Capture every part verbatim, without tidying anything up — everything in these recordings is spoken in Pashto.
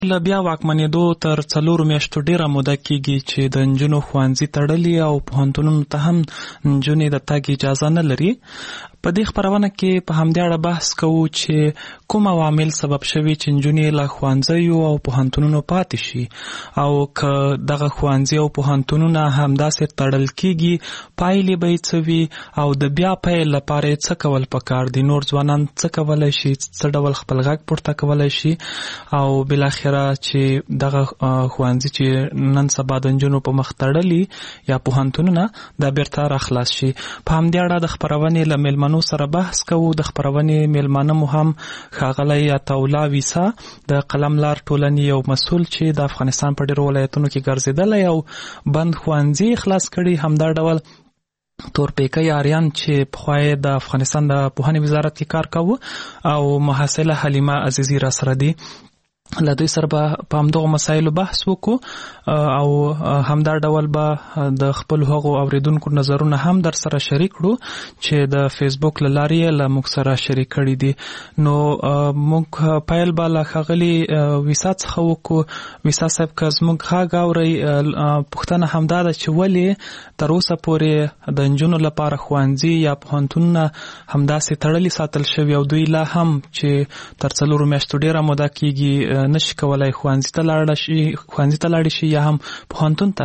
له بیا واکمنېدو تر څلورو میاشتو ډېره موده کېږي چې د نجونو ښوونځي تړلي او پوهنتونونو ته هم نجونې د تګ اجازه نه لري. په دې خپرونه کې په همدې اړه بحث کوو چې کوم عوامل سبب شوي چې نجونې له ښوونځیو او پوهنتونونو پاتې شي، او که دغه ښوونځي او پوهنتونونه همداسې تړل کېږي پایلې به یې څه وي، او د بیا پیل لپاره یې څه کول پکار دي، نور ځوانان څه کولی شي، څه ډول خپل غږ پورته کولی شي، او بالاخره چې دغه ښوونځي چې نن سبا د نجونو په مخ تړلي یا پوهنتونونه دا بیرته راخلاص شي. په همدې اړه د خپرونې له میلمنو سره بحث کوو. د خپرونې میلمانه مو هم ښاغلی عطاالله ویسا د قلم لار ټولنې یو مسؤل چې د افغانستان په ډېرو ولایتونو کې ګرځېدلی او بند ښوونځي خلاص کړي، همدا ډول تورپیکی آریان چې پخوا یې د افغانستان د پوهنې وزارت کې کار کوو، او محصله حلیمه عزیزي را سره دي. له دوی سره به په همدغو مسایلو بحث وکړو، او همدا ډول به د خپل هغو اوریدونکو نظرونه هم در سره شریک کړو چې د فیسبوک له لارې یې له موږ سره شریک کړي دي. نو موږ پیل به له ښاغلي ویسا څخه وکړو. ویسا صاحب، که زموږ غږ اورئ، پوښتنه همدا ده چې ولې تر اوسه پورې د نجونو لپاره ښوونځي یا پوهنتونونه همداسې تړلي ساتل شوي، او دوی لا هم چې تر څلورو میاشتو ډېره موده کېږي نشي کولای ښوونځي ته لاړ شي ښوونځي ته لاړ شي یا هم پوهنتون ته؟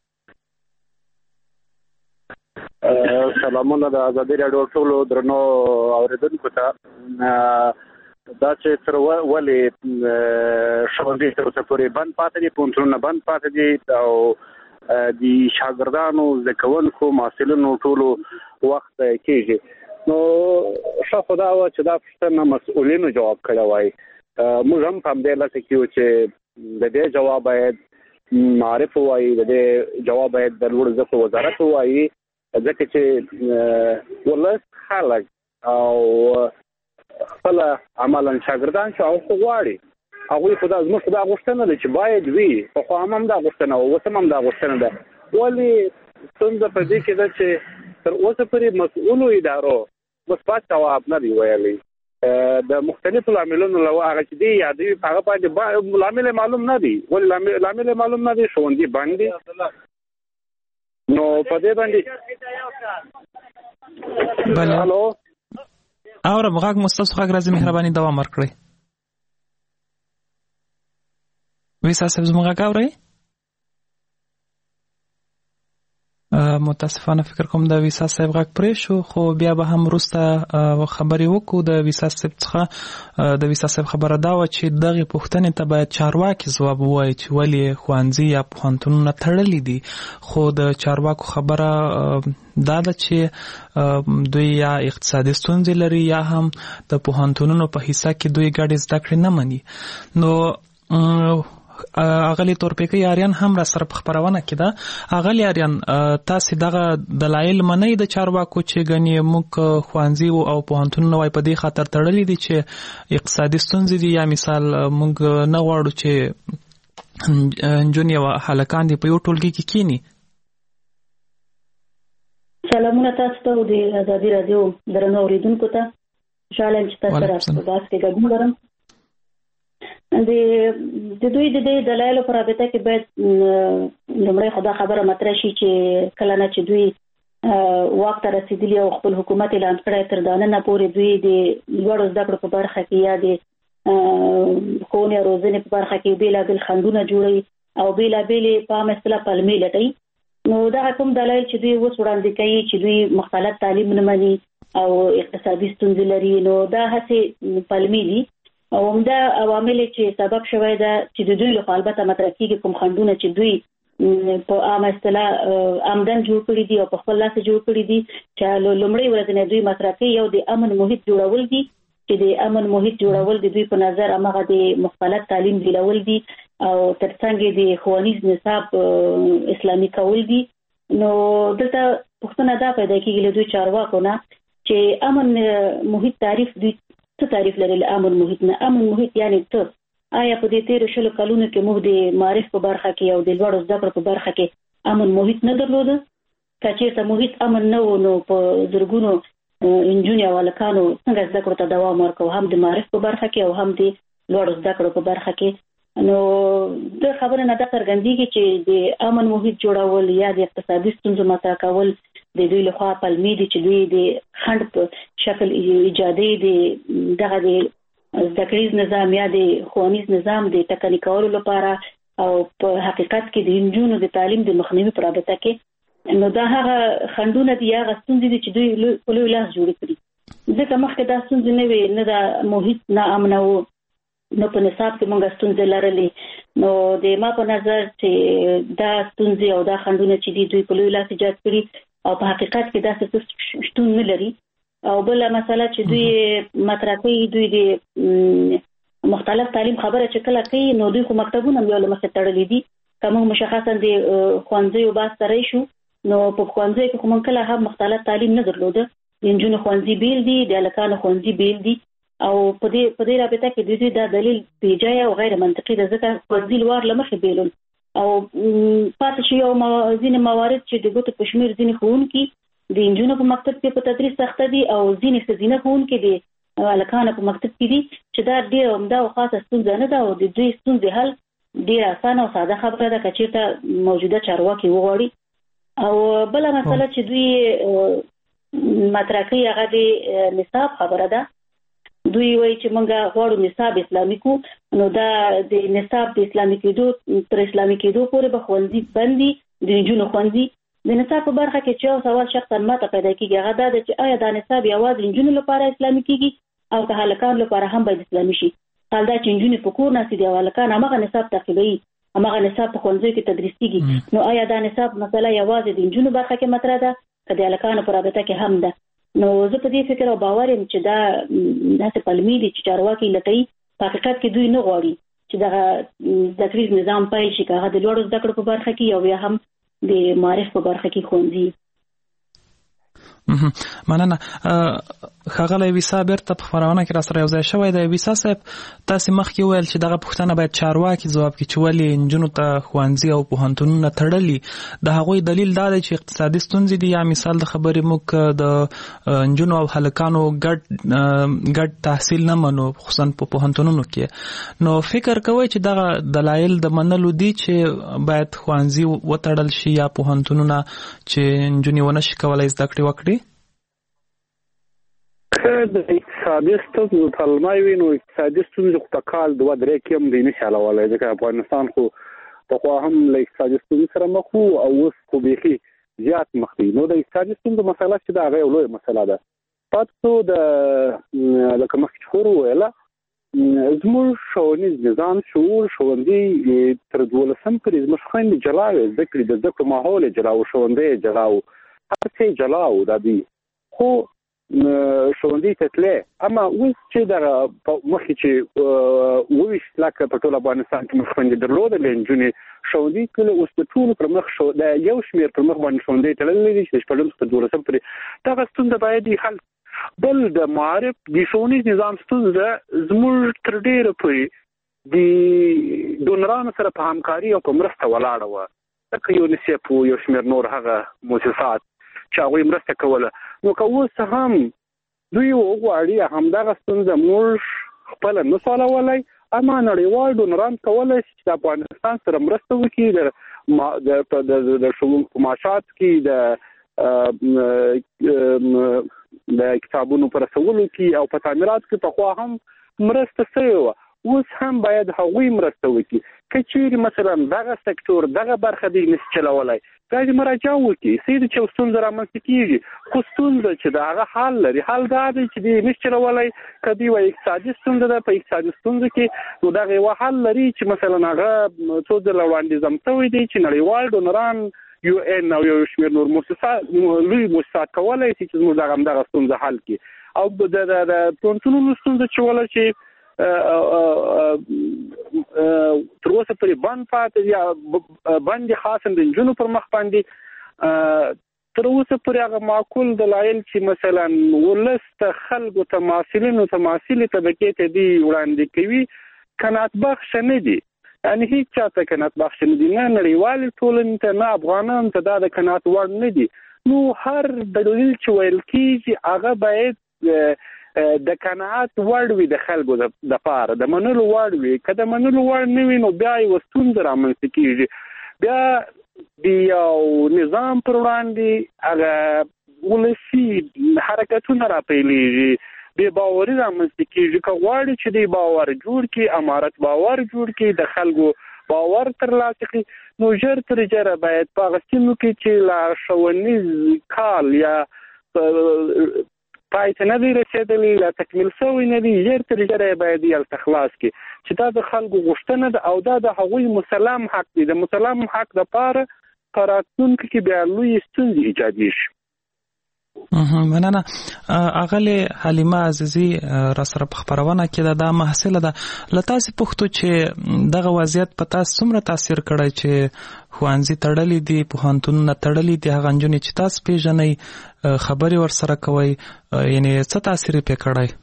سلامونه د ازادي راډیو ټولو درنو اوریدونکو ته. دا چې تر ولې ښوونځي تر اوسه پورې بند پاتې دي، پوهنتونونه بند پاتې دي، او د شاګردانو، زده کوونکو، محصلینو ټولو وخت کېږي، نو ښه خو دا وه چې دا پوښتنه مسؤلینو جواب کړی وای. موږ هم په همدې لټه کې یو چې د دې جواب باید معرف ووایي، د دې جواب باید د لوړو زده کړو وزارت ووایي، ځکه چې ولس، خلک او خپله عملا شاګردان چې هغه خو غواړي، هغوی خو دا زموږ خو دا غوښتنه ده چې باید وي، پخوا هم هم دا غوښتنه وه، اوس هم هم دا غوښتنه ده. ولې ستونزه په دې کې ده چې تر اوسه پورې مسؤلو ادارو مثبت جواب نه دی ویلی. د مختلفو لاملونو له هغه چې دی یادوي هغه باندې لامل معلوم نه دی. ولې لامل معلوم نه دی؟ ښوونځي بند دي، نو په دې باندې بله هلو اورم غږ مو ستاسو غږ راځي، مهرباني دوام ورکړئ. ویسا صاحب زموږ غږ اورئ؟ متاسفانه فکر کوم د ویسا صاحب غږ پرې شو، خو بیا به هم وروسته خبرې وکړو. د ویسا صاحب څخه د ویسا صاحب خبره دا وه چې دغې پوښتنې ته باید چارواکي ځواب ووایي چې ولې ښوونځي یا پوهنتونونه تړلي دي. خو د چارواکو خبره دا ده چې دوی یا اقتصادي ستونزې لري یا هم د پوهنتونونو په حصه کې دوی ګډې زده کړې نه مني. نو اغلی تورپیکی آریان هم را سره په خپرونه کې ده. اغلی آریان، تاسې دغه دلایل منئ د چارواکو چې ګنې موږ ښوونځي او پوهنتونونه وای په دې خاطر تړلي دي چې اقتصادي ستونزې دي، یا مثال موږ نه غواړو چې نجونې او هلکان دې په یو ټولګي کې کینی؟ سلامونه تاسو ته د ازادي راډیو درنو اوریدونکو ته. خوشحاله یم چې تاسو سره په بحث کې ګډون لرم. د دوی د دې دلایلو په رابطه کې باید لومړی خو دا خبره مطرح شي چې کله نه چې دوی واک ته رسېدلي او خپل حکومت اعلان کړی، تر دا ننه پورې دوی د لوړو زده کړو په برخه کې یا د ښوونې او روزنې په برخه کې بېلابېل خنډونه جوړوي او بېلابېلې په عامه اصطلاح پلمې لټوي. نو دغه کوم دلایل چې دوی اوس وړاندې کوي چې دوی مختلط تعلیم نه مني او اقتصادي ستونزې لري، نو دا هسې پلمې دي. او همدا عوامل چې سبب شوی ده چې د دوی لخوا البته مطرح کېږي کوم خنډونه چې دوی په عامه اصطلاح آمدن جوړ کړي دي او په خپل لاس جوړ کړي دي، چې لومړی ورځ نه دوی مطرح کوي. یو د امن محیط جوړول دي، چې د امن محیط جوړول د دوی په نظر هماغه د مختلط تعلیم دیلول دي او ترڅنګ د ښوونیز نصاب اسلامي کول دي. نو دلته پوښتنه دا پیدا کېږي له دوی چارواکو نه چې امن محیط تعریف دوی څه تعریف لري له امن محیط نه؟ امن محیط یعنی څه؟ آیا په دې تیرو شلو کلونو کې موږ د معارف په برخه کې او د لوړو زده کړو په برخه کې امن محیط نه درلوده؟ که چېرته محیط امن نه و نو په زرګونو نجونې او هلکانو څنګه زده کړو ته دوام ورکوو، هم د معارف په برخه کې او هم د لوړو زده کړو په برخه کې. نو د خبره نه دا څرګندېږي چې د امن محیط جوړول یا د اقتصادي ستونزو مطرح کول د دوی لخوا پلمې دي چې دوی د خنډ په شکل ایجادي دي دغه د زده کړیز نظام یا د ښوونیز نظام د ټکني کولو لپاره او په حقیقت کې د نجونو د تعلیم د مخنیوي په رابطه کې نو دا هغه خنډونه دي هغه ستونزې دي چې دوی په لوی لاس جوړ کړي ځکه مخکې دا ستونزې نه وي نه د محیط نه امن وو نو په نصاب کې موږ ستونزې لرلې نو د ما په نظر چې دا ستونزې او دا خنډونه چې دي دوی په لوی لاس ایجاد کړي او په حقیقت کې دا څه شتون نه لري او بل مسله چې دوی مطرح کوي دوی د مختلف تعلیم خبره چې کله کوي نو دوی خو مکتبونه یو له مخې تړلې دي کوم مشخصا د ښوونځیو باس سره شو نو په ښوونځي کې کوم کله هم مختلف تعلیم نه درلوده د نجونو ښوونځي بیل دي د هلکانو ښوونځي بیل دي او په دې په دې رابطه کې د دې دا دلیل بیجای او غیر منطقي ده ځکه ښوونځي لوړ لمخې بیلول او پاتې شي یو ځینې موارد چې د ګوتو په شمېر ځینې ښوونکي د نجونو په مکتب کې په تدریس سخته دي او ځینې ښځینه ښوونکي د هلکانو په مکتب کې دي چې دا ډېره عمده او خاصه ستونزه نه ده او د دوی ستونزې حل ډېره اسانه او ساده خبره ده که چېرته موجوده چارواکي وغواړي او بله مسله چې دوی مطرح کوي هغه د نصاب خبره ده دوی وایي چې موږ غواړو نصاب اسلامي کو نو دا د نصاب د اسلامي کېدو تر اسلامي کېدو پورې به ښوونځي بند دي د نجونو ښوونځي د نصاب په برخه کې چې یو سوال شخصا ماته پیدا کېږي هغه دا ده چې آیا دا نصاب یوازې نجونو لپاره اسلامي کېږي او که هلکانو لپاره هم باید اسلامي شي حال دا چې نجونې په کور ناستې دي او هلکان همغه نصاب تعقیبوي همغه نصاب په ښوونځیو کې تدریس کېږي نو آیا دا نصاب مسله یوازې د نجونو برخه کې مطرح ده که د هلکانو په رابطه کې هم ده نو زه په دې فکر او باور یم چې دا داسې پلمې دي چې چارواکي لټوي په حقیقت کې دوی نه غواړي چې دغه زده کړیز نظام پیل شي که هغه د لوړو زده کړو په برخه کې او یا هم د معارف په برخه کې ښوونځي مننه ښاغلی ویسا بیرته په خپرونه کې راسره یو ځای شوی دی ویسا صاحب تاسې مخکې وویل چې دغه پوښتنه باید چارواکي ځواب کړي چې ولې نجونو ته ښوونځي او پوهنتونونه تړلي د هغوی دلیل دا دی چې اقتصادي ستونزې دي یا مثال د خبرې موږ د نجونو او هلکانو ګډ ګډ تحصیل نه منو خصوصا په پوهنتونونو کې نو فکر کوئ چې دغه دلایل د منلو دي چې باید ښوونځي وتړل شي یا پوهنتونونه چې نجونې ونه شي کولی زده کړې وکړي د اقتصادي ستونزو پلمه وي نو اقتصادي ستونزې خو په کال دوه درې کې هم دی نه شي حلولی ځکه افغانستان خو پخوا هم له اقتصادي ستونزې سره مخ وو او اوس خو بیخي زیات مخ دی نو د اقتصادي ستونزو مسله چې ده هغه یو لویه مسله ده پاتې څو د لکه مخکې چې خور وویله زموږ ښوونیز نظام شعور ښوونځي تر دولسم پورې زموږ خویندې جلا وې زده کړې د زده کړو ماحول یې جلا و ښوونځی یې جلا و هر څه یې جلا و دا دوی خو ښوونځي ته تلې اما اوس چې دغه مخکې چې اوویشت لکه په ټول افغانستان کې موږ خویندې درلودلې نجونې ښوونځي تللې اوس د ټولو پر مخ د یو شمېر پر مخ باندې ښوونځي تړلې دي چې د شپږم څخه دولسم پورې دغه ستونزه باید یې حل بل د معارف د ښوونیز نظام ستونزه زموږ تر ډېره پورې د ډونرانو سره په همکاري او په مرسته ولاړه وه لکه یونیسف یو شمېر نور هغه مؤسسات چې هغوی مرسته کوله نو که اوس هم دوی وغواړي همدغه ستونزه موږ خپله نه سو حلولی اما نړیوال ډونران کولی شي چې د افغانستان سره مرسته وکړي د ښوونکو په معاشاتو کې د د کتابونو په رسولو کې او په تعمیراتو کې پخوا هم مرسته شوې وه اوس هم باید هغوی مرسته وکړي که چیرې مثلا دغه سکتور دغه برخه دی نشي چلولی باید مراجعه وکړي څه چې یو ستونزه رامنځته کېږي خو ستونزه چې د هغه حل لري حل دا دی چې دی نشي چلولی که دی وایي اقتصادي ستونزه ده په اقتصادي ستونزه کې نو دغه یوه حل لري چې مثلا هغه څو ځله وړاندیزم شوی دی چې نړیوال ډونران یو ان او یو شمېر نور مؤسسات لوی مؤسسات کولی شي چې زموږ دغه همدغه ستونزه حل کړي او د پوهنتونونو ستونزه چې وله چې تر اوسه پورې بند پاتې یا بند خاصا د نجونو پر مخ باندې تر اوسه پورې هغه معقول دلایل چې مثلا ولس ته خلکو ته محصلینو ته محصلې طبقې ته دي وړاندې کوي قناعت بخشه نه دي یعنې هېڅ چا ته قناعت بخشه نه دي نه نړیوالې ټولنې ته نه افغانانو ته دا د قناعت وړ نه دي نو هر دلیل چې ویل کېږي هغه باید د قناعت وړ وي د خلکو د پاره د منلو وړ وي که د منلو وړ نه وي نو بیا یې ستونزه رامنځته کېږي بیا د یو نظام پر وړاندې هغه ولسي حرکتونه راپیلېږي بې باوري رامنځته کېږي که غواړي چې د باور جوړ کړي امارت باور جوړ کړي د خلکو باور ترلاسه کړي نو ژر تر ژره باید په هغه سیمو کې چې لا ښوونیز کال یا پای ته نه دی رسېدلی لا تکمیل شوی نه دی ژر تر ژره یې باید یې هلته خلاص کړي چې دا د خلکو غوښتنه ده او دا د هغوی مسلم حق دی د مسلم حق دپاره په راتلونکي کې بیا لویې ستونزې ایجادېږي. مننه. اغلې حلیمه عزیزي را سره په خپرونه کې دا محصله ده له تاسې پوښتو چې دغه وضعیت په تاسو څومره تاثیر کړی چې ښوونځي تړلي دي پوهنتونونه تړلي دي هغه نجونې چې تاسو پیژنئ خبرې ورسره کوئ یعنې څه تاثیر یې پرې کړی؟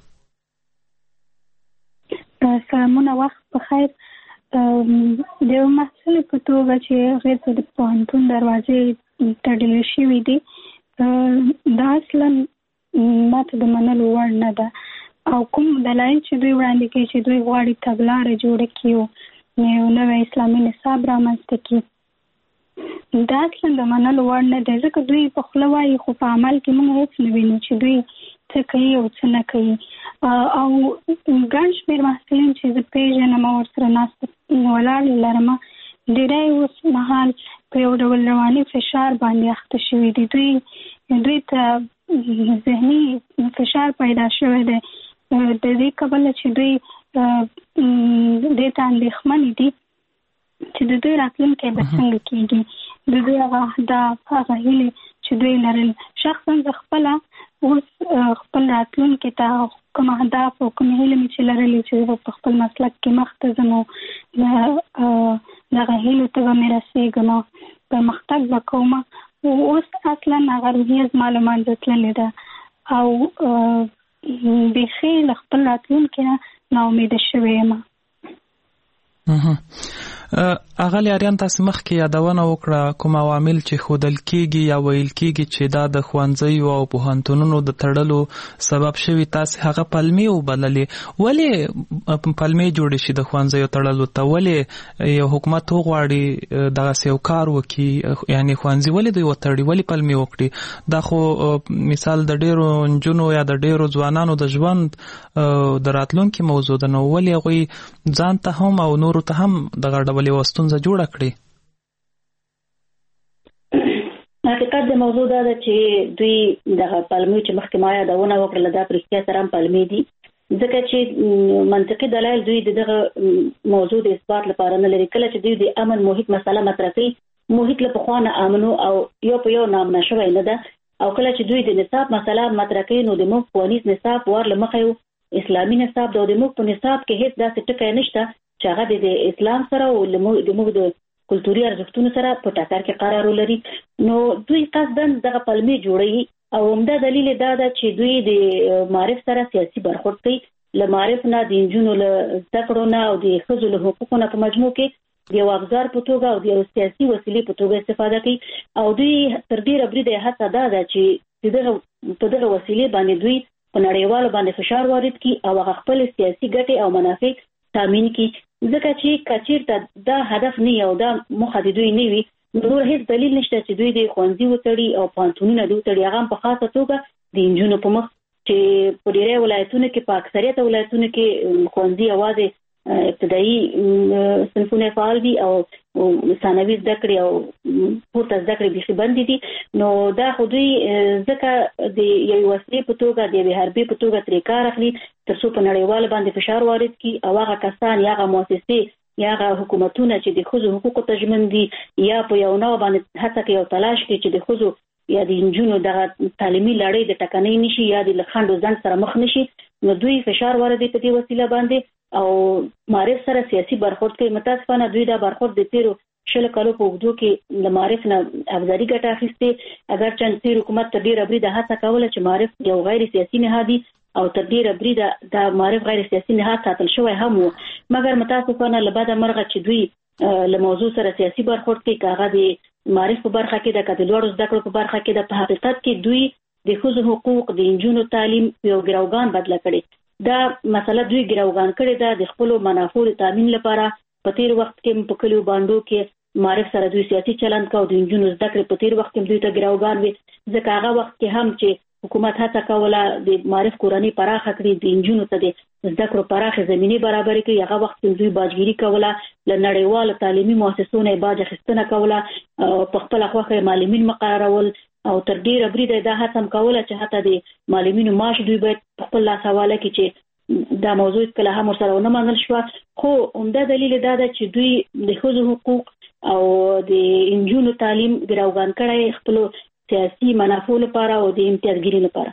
سلامونه وخت بخیر. د یو محصلې په توګه چې هغې ته د پوهنتون دروازې تړلې شوي دي دا اصلا ماته د منلو وړ نه ده او کوم دلایل چې دوی وړاندې کوي چې دوی غواړي تګلاره جوړه کړي یو نوی اسلامي نصاب رامنځته کړي دا اصلا د منلو وړ نه دی ځکه دوی په خوله وایي خو په عمل کې موږ هېڅ نه وینو چې دوی څه کوي او څه نه کوي او ګڼ شمېر محصلین چې زه پېژنم او ورسره ناسته ولاړې لرم ډېری اوس مهال په یو ډول رواني فشار باندې اخته شوي دي دوی دوی ته ذهني فشار پیدا شوی دی د دې کبله چې دوی دې ته اندېښمنې دي چې د دوی راتلونکی به څنګه کېږي د دوی هغه اهداف هغه هیلې چې دوی لرل شخصا زه خپله اوس خپل راتلونکي ته کوم اهداف او کوم هیلې مې چې لرلې چې په خپل مسلک کې مخته ځم او دغه هیلو ته به مې رسېږم پرمختګ به کوم اوس اصلا هغه روحیه زما له منځه تللې ده او بیخي له خپل راتلونکي نه ناامیده شوې یم. اغلی اریان تاسو مخکې یادونه وکړه کوم عوامل چې ښودل کېږي یا ویل کېږي چې دا د ښوونځیو او پوهنتونونو د تړلو سبب شوي تاسې هغه پلمې وبللې ولې پلمې جوړې شي د ښوونځیو تړلو ته ولې یو حکومت وغواړي دغسې یو کار وکړي یعنې ښوونځي ولې دوی وتړي ولې پلمې وکړي دا خو مثال د ډېرو نجونو یا د ډېرو ځوانانو د ژوند د راتلونکي موضوع ده نو ولې هغوی ځان ته هم او نورو ته هم دغه ډول یوه ستونزه جوړه کړي؟ حقیقت د موضوع دا ده چې دوی دغه پلمې چې مخکې ما یادونه وکړله دا په رښتیا سره هم پلمې دي ځکه چې منطقي دلایل دوی د دغه موضوع د اثبات لپاره نه لري. کله چې دوی د امن محیط مسله مطرح کوي محیط له پخوا نه امنو او یو په یو نامنا شوی نه ده او کله چې دوی د نصاب مسله مطرح کوي نو د موږ ښوونیز نصاب ور له مخې اسلامي نصاب ده او د موږ په نصاب کې هېڅ داسې ټکی نشته چې هغه د اسلام سره او د موږ د کلتوري ارزښتونو سره په ټکر کې قرار ولري نو دوی قصداً دغه پلمې جوړوي او همدا دلیل دا ده چې دوی د معارف سره سیاسي برخورد کوي له معارف نه د نجونو له زده کړو نه او د ښځو له حقوقو نه په مجموع کې د یو ابزار په توګه او د یو سیاسي وسیلې په توګه استفاده کوي او دوی تر ډېره بریده هڅه دا ده چې دغه په دغه وسیلې باندې دوی په نړیوالو باندې فشار وارد کړي او هغه خپل سیاسي ګټې او منافع تامین کړي ځکه چې کچیرته دا هدف نه یو دا موخه د دوی نه وي نور هیڅ دلیل نشته چې دوی د ښوونځي وتړي او پوهنتونونه دې وتړي هغه هم په خاصه توګه د نجونو په مخ چې په ډېری ولایتونو کې په اکثریت ولایتونو کې ښوونځي یوازې ابتدایي صنفونه فعال دي او ثانوي زده کړې او پورته زده کړې بیخي بندې دي نو دا خو دوی ځکه د یوې وسیلې په توګه د یوې حربې په توګه ترې کار اخلي تر څو په نړیوالو باندې فشار وارد کړي او هغه کسان یا هغه مؤسسې یا هغه حکومتونه چې د ښځو حقوقو ته ژمن دي یا په یو نوع باندې هڅه کوي او تلاش کوي چې د ښځو یا د نجونو دغه تعلیمي لړۍ د ټکنۍ نشي یا د خنډ او ځنډ سره مخ نشي نو دوی فشار واردوي په دې وسیله باندې او معارف سره سیاسي برخورد کوي. متاسفانه دوی دا برخورد د تیرو شلو کالو په اوږدو کې له معارف نه ابزاري ګټه اخیستې اگر چې تیر حکومت تر ډېره بریده هڅه کوله چې معارف یو غیر سیاسي نهاد او تر ډېره بریده دا معارف غیر سیاسي نهاد ساتل شوی هم و مګر متاسفانه له بده مرغه چې دوی له موضوع سره سیاسي برخورد کوي که هغه د معارف په برخه کې د که د لوړو زده کړو په برخه کې د په حقیقت کې دوی د ښځو حقوق د نجونو تعلیم یو ګروګان بدله کړي. دا مسله دوی ګروګان کړي ده د خپل منافعو تامین لپاره. په تیر وخت کې په کلیو باندې کې معرف سره دوی سیاسي چلند کاوه د نجونو زده کړې په تیر وخت کې دوی ته ګروګان وي، ځکه هغه وخت کې هم چې حکومت هڅه کوله د معرف کورنۍ پراخه کړي، د نجونو ته د زده کړو پراخه زمینه برابر کړي. هغه وخت کې دوی باجګیري کوله، له نړیوالو تعلیمي مؤسسو نه باج اخیستنه کوله، په خپل خوخه معلمین مقررول او تر ډیره بریده دا هڅه کوله چې حتی د معلمینو معاش دوی باید په خپل لاس حواله کړي چې دا موضوع کله هم سره ونه منل شو. خو عمده دلیل دا ده چې دوی د ښځو حقوق او د نجونو تعلیم ګروګان کړی خپل سیاسي منافعو لپاره او د امتیازګیري لپاره.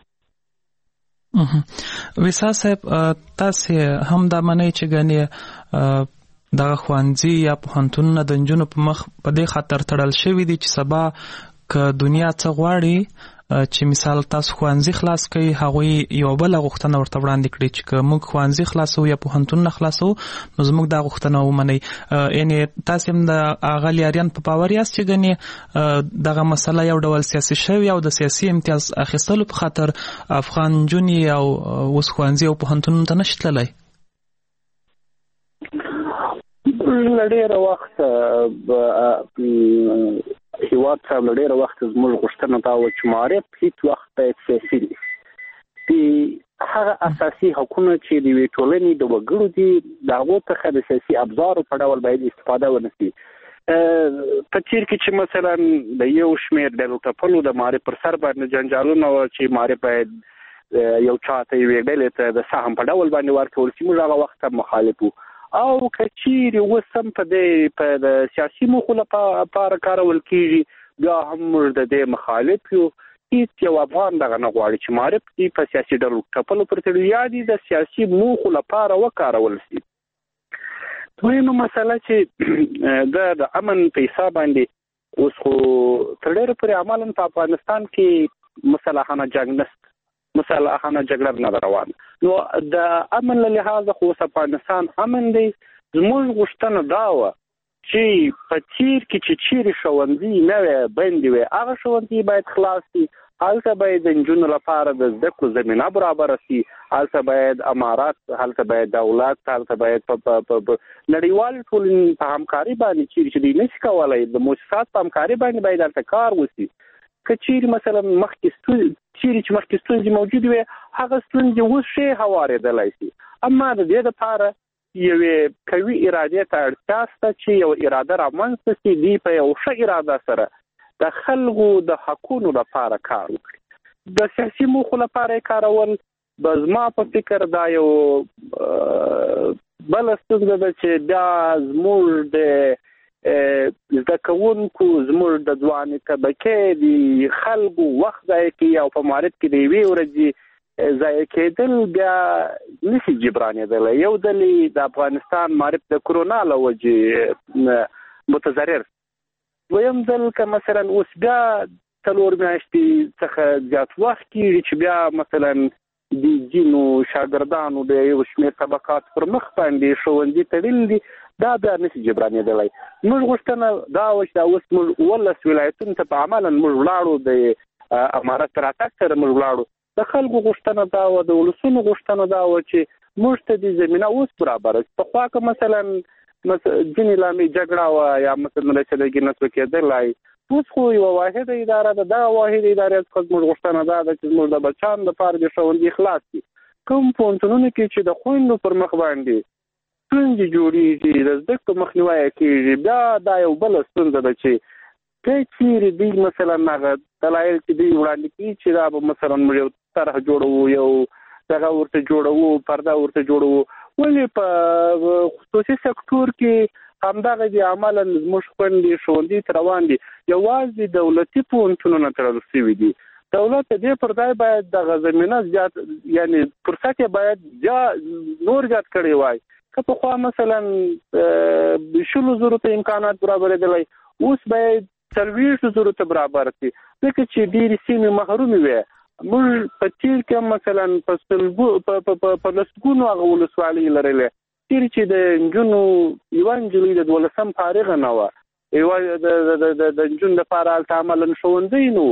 ویسا صاحب تاسې هم دا منئ چې ګنې دغه ښوونځي یا پوهنتونونه د نجونو په مخ په دې خاطر تړل شوي دي چې سبا که دنیا څه غواړي چې مثال تاسو ښوونځي خلاص کړئ، هغوی یو بله غوښتنه ورته وړاندې کړي چې که موږ ښوونځي خلاصو یا پوهنتونونه خلاصو نو زموږ دا غوښتنه ومنئ. یعنې تاسې هم د هغه لیاریان په باور یاست چې ګنې دغه مسله یو ډول سیاسي شوې او د سیاسي امتیاز اخیستلو په خاطر افغان نجونې او اوس ښوونځي او پوهنتونونو ته نشي تللی؟ له ډېره وخت هیواد صاحب له ډېره وخت زموږ غوښتنه دا وه چې معرف هېڅ وخت باید سیاسي وي. د هغه اساسي حقونه چې د یوې ټولنې د وګړو دي د هغو څخه د سیاسي ابزارو په ډول باید استفاده ونه شي. په چیر کې چې مثلا د یو شمېر ډلو ټپلو د معرف پر سر باندې جنجالونه وه چې معرف باید یو چا ته یوې ډلې ته د سهم په ډول باندې ورکول شي، موږ هغه وخت هم مخالف وو. او که چیرې اوس هم په دې په د سیاسي موخو لپاره کارول کېږي بیا هم موږ د دې مخالف یو. هېڅ یو افغان دغه نه غواړي چې معرف دې په سیاسي ډلو ټپلو پر تړي یا دې د سیاسي موخو لپاره وکارول شي. دویمه مسله چې د امن په حساب باندې اوس خو تر ډېره پورې عملاً په افغانستان کې مسلحانه جنګ نشته، مسلحانه جګړه نه روانه. نو د امن له لحاظه خو افغانستان امن دی. زموږ غوښتنه دا وه چې په تیر کې چې چیرې ښوونځي نه وی بندې وي هغه ښوونځي باید خلاص شي، هلته باید د نجونو لپاره د زده کړو زمینه برابره شي، هلته باید امارات، هلته باید دولت، هلته باید په نړیوال ټولنې په همکاري باندې چیرې چې دوی نشي کولی د مؤسسات په همکاري باندې باید هلته کار وشي. که چیرې مثلا مخکې ستونزې چیرې چې مخکې ستونزې موجودې وي هغه ستونزې اوس ښې هوارېدلی شي. اما د دې دپاره یوې قوي ارادې ته اړتیا شته چې یو اراده رامنځته شي، دوی په یو ښه اراده سره د خلکو د حقونو لپاره کار وکړي. د سیاسي موخو لپاره یې کارول به زما په فکر دا یو بله ستونزه ده چې بیا زموږ د زده کوونکو زموږ د ځوانې طبقې د خلکو وخت ضایع کوي او په معرف کې د یوې ورځې ضایع کېدل بیا نشي جبرانېدلی. یو ځلې د افغانستان معرف د کرونا له وجې متضرر، دویم ځل که مثلا اوس بیا څلور میاشتې څخه زیات وخت کېږي چې بیا مثلا د ځینو شاګردانو د یو شمېر طبقات پر مخ باندې ښوونځي تړلي دي، دا بیا نشي جبرانېدلی. موږ غوښتنه دا وه چې دا اوس موږ اوولس ولایتونو ته په عملا موږ ولاړو، د امارت تر راتګ سره موږ ولاړو. د خلکو غوښتنه دا وه، د ولسونو غوښتنه دا وه چې موږ ته د زمینه اوس برابره شي. پخوا که مثلا ځینې لامې جګړه وه یا مثلا رسېدګي نه شو کېدلی، اوس خو یوه واحده اداره ده. دغه واحده ادارې څخه زموږ غوښتنه دا ده چې زموږ د بچیانو دپاره د ښوونځي خلاص شي. کوم پوهنتونونو کې چې د خویندو پر مخ باندې ستونزې جوړېږي، د زده کړو مخنیوی کېږي، بیا دا یو بله ستونزه ده چې که چیرې دوی مثلا هغه دلایل چې دوی وړاندې کوي چې دا به مثلا موږ یو طرح جوړوو، یو دغه ورته جوړوو، پرده ورته جوړوو، ولې په خصوصي سکتور کې همدغه دي عملا زموږ خویندې ښوونځي ته روان دي. یوازې دولتي پوهنتونونه تړل شوي دي. دولت د دې پر ځای باید دغه زمینه زیات، یعنې فرصت یې باید نور زیات کړی وای. که پخوا مثلا شلو زرو ته امکانات برابرېدلی، اوس باید څلوېښتو زرو ته برابر شي، ځکه چې ډېرې سیمې محرومې وې. موږ په تېر کې مثلا په سلګو په لسګونو هغه ولسوالۍ لرلې، چیرې چې د نجونو یوه نجلۍ د دولسم فارغه نه وه، یوه د نجونو دپاره هلته عملا ښوونځی نه و.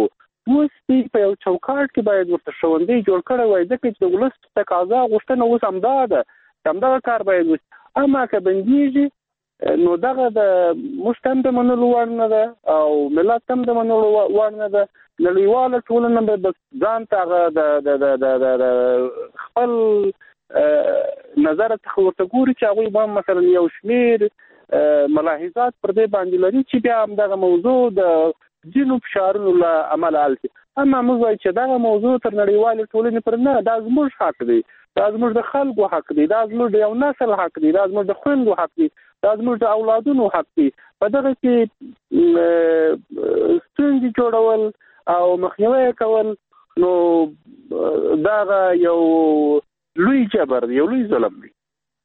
اوس په یو چوکاټ کې باید ورته ښوونځی جوړ کړی وای، ځکه چې د ولس تقاضا غوښتنه اوس همدا ده، همدغه کار باید وشي. اما که بندېږي نو دغه د موږ هم د منلو وړ نه ده او ملت هم د منلو وړ نه ده. نړیواله ټولنه به ځان ته هغه د خپل نظر څخه ورته ګوري چې هغوی به مثلا یو شمېر ملاحظات پر دې باندې لري چې بیا همدغه موضوع د ځینو فشارونو له امله حل شي. اما موږ وایو چې دغه موضوع تر نړیوالې ټولنې پر نه، دا زموږ حق دی، دا زموږ د خلکو حق دی، دا زموږ د یو نسل حق دی، دا زموږ د خویندو حق دی، دا زموږ د اولادونو حق دی. په دغه کې ستونزې جوړول او مخنیوی کول نو دا یو لوی جبر دی، یو لوی ظلم دی.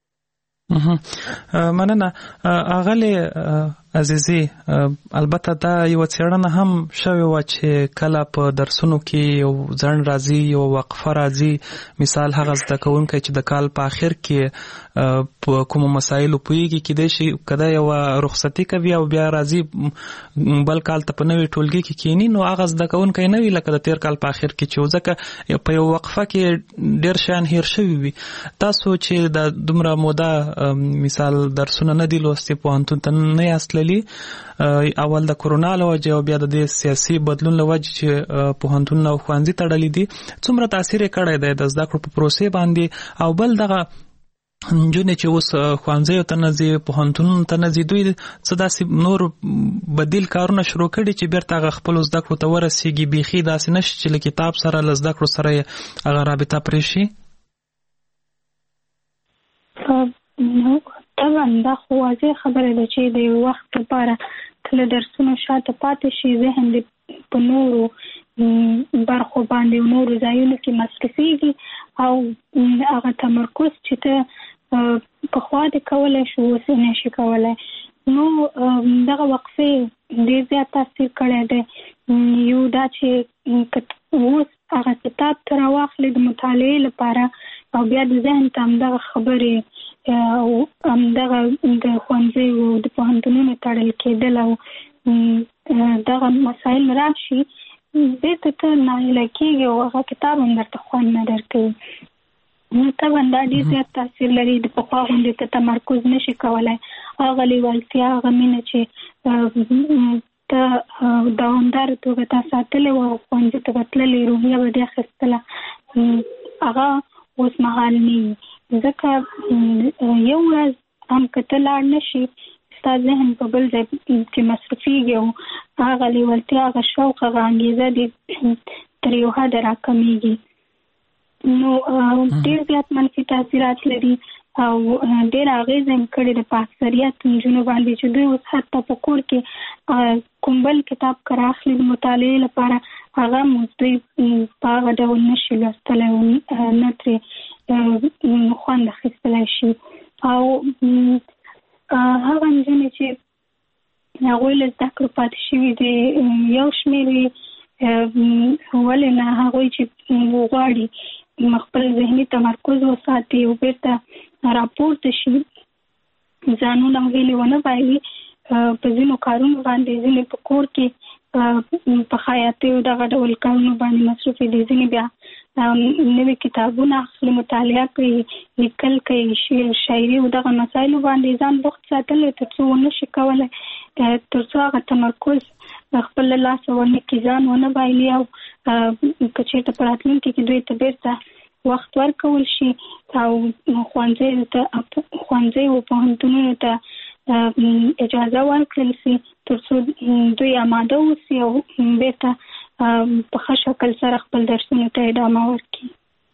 مننه اغلی عزیزي. البته دا یو څېړنه هم شوې وه چې کله په درسونو کې یو ځنډ راځي، یو وقفه راځي، مثال هغه زده کوونکی چې د کال په آخر کې په کومو مسایلو پوهېږي کیدای شي که دا یوه رخصتي کوي او بیا راځي بل کال ته په نوې ټولګي کې کښېني، نو هغه زده کوونکی نه وي لکه د تېر کال په آخر کې چې ځکه په یو وقفه کې ډېر شیان هیر شوي وي. تاسو چې د دومره موده مثال درسونه نه دي لوستي، پوهنتون ته نه یاست تللي، اول د کرونا له وجې او بیا د دې سیاسي بدلون له وجې چې پوهنتونونه او ښوونځي تړلي دي، څومره تاثیر یې کړی دی د زده کړو په پروسې باندې؟ او بل دغه نجونې چې اوس ښوونځیو ته نه ځي، پوهنتونونو ته نه ځي، دوی څه داسې نور بدیل کارونه شروع کړي چې بیرته هغه خپلو زده کړو ته ورسېږي؟ بیخي داسې نشي چې له کتاب سره له زده کړو سره یې هغه رابطه پرې شي؟ طبعا دا خو واضح خبره ده چې د یو وخت لپاره کله درسونه شاته پاتې شي، ذهن دې په نورو برخو باندې او نورو ځایونو کې مصرفېږي او هغه تمرکز چې ته پخوا دې کولی شو اوس یې نشي کولی. نو دغه وقفې ډېر زیات تاثیر کړی دی. یو دا چې اوس هغه کتاب ته راواخلې د مطالعې لپاره او بیا د ذهن ته همدغه خبرې او همدغه د ښوونځیو د پوهنتونونو تړل کېدل او دغه مسایل راشي، بیرته ته ناهیله کېږي او هغه کتاب هم درته خوند نه درکوي. نو طبعا دا ډېر زیات تاثیر لري. د پخوا غوندې ته تمرکز نشي کولی، هغه لیوالتیا، هغه مینه چې ته دوامداره توګه تا ساتلې وه او ښوونځي ته به تللې، روحیه به دې اخیستله، هغه اوس مهال نه وي. ځکه یو ورځ هم که ته لاړ نه شي، ستا ذهن په بل ځای کې مصرفېږي او هغه لیوالتیا، هغه شوق، هغه انګېزه دې تر یو حده راکمېږي. نو ډېر زیات منفي تاثیرات لري او ډېر اغېزه یې کړې ده په اکثریت نجونو باندې چې دوی اوس حتی په کور کې کوم بل کتاب که راخلي د مطالعې لپاره، هغه هم اوس دوی په هغه ډول نشي لوستلی او نه ترې خوند اخیستلی شي. او هغه نجونې چې هغوی له زده کړو پاتې شوي دي، یو شمېر یې ولې نه، هغوی چې غواړي خپل ذهني تمرکز وساتي او بیرته راپورته شي، ځانونه هیلې ونه بایلي، په ځینو کارونو باندې، ځینې په کور کې په خیاطۍ او دغه ډول کارونو باندې مصروف دي، ځینې بیا نوي کتابونه اخلي، مطالعه کوي، لیکل کوي، شعر شاعري او دغه مسایلو باندې ځان بوخت ساتلی تر څو ونه شي کولی، تر څو هغه تمرکز خپل له لاسه ونه کړي، ځان ونه بایلي او که چېرته په راتلونکي کې دوی ته بیرته وخت ورکول شي او ښوونځیو ته ښوونځیو او پوهنتونونو ته اجازه ورکړل شي تر څو دوی آماده اوسي او بیرته په ښه شکل سره خپل درسونو ته ادامه ورکړي.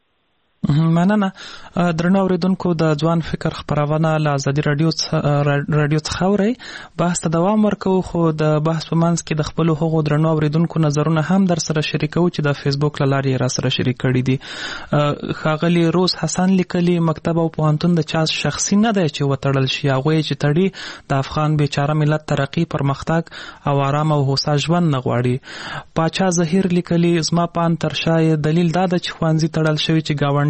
مننه. درنو اوریدونکو، د ځوان فکر خپرونه له ازادي راډیو راډیو څخه اورئ. بحث ته دوام ورکوو، خو د بحث په منځ کې د خپلو هغو درنو اوریدونکو نظرونه هم در سره شریکوو چې د فیسبوک له لارې را سره شریک کړي دي. ښاغلي روز حسن لیکلي، مکتب او پوهنتون د چا شخصي نه دی چې وتړل شي، هغوی چې تړي د افغان بیچاره ملت ترقي، پرمختګ او آرام او هوسا ژوند نه غواړي. پاچا ظهیر لیکلي، زما په ان تر شا دلیل دا ده چې ښوونځي تړل شوي چې ګاونډي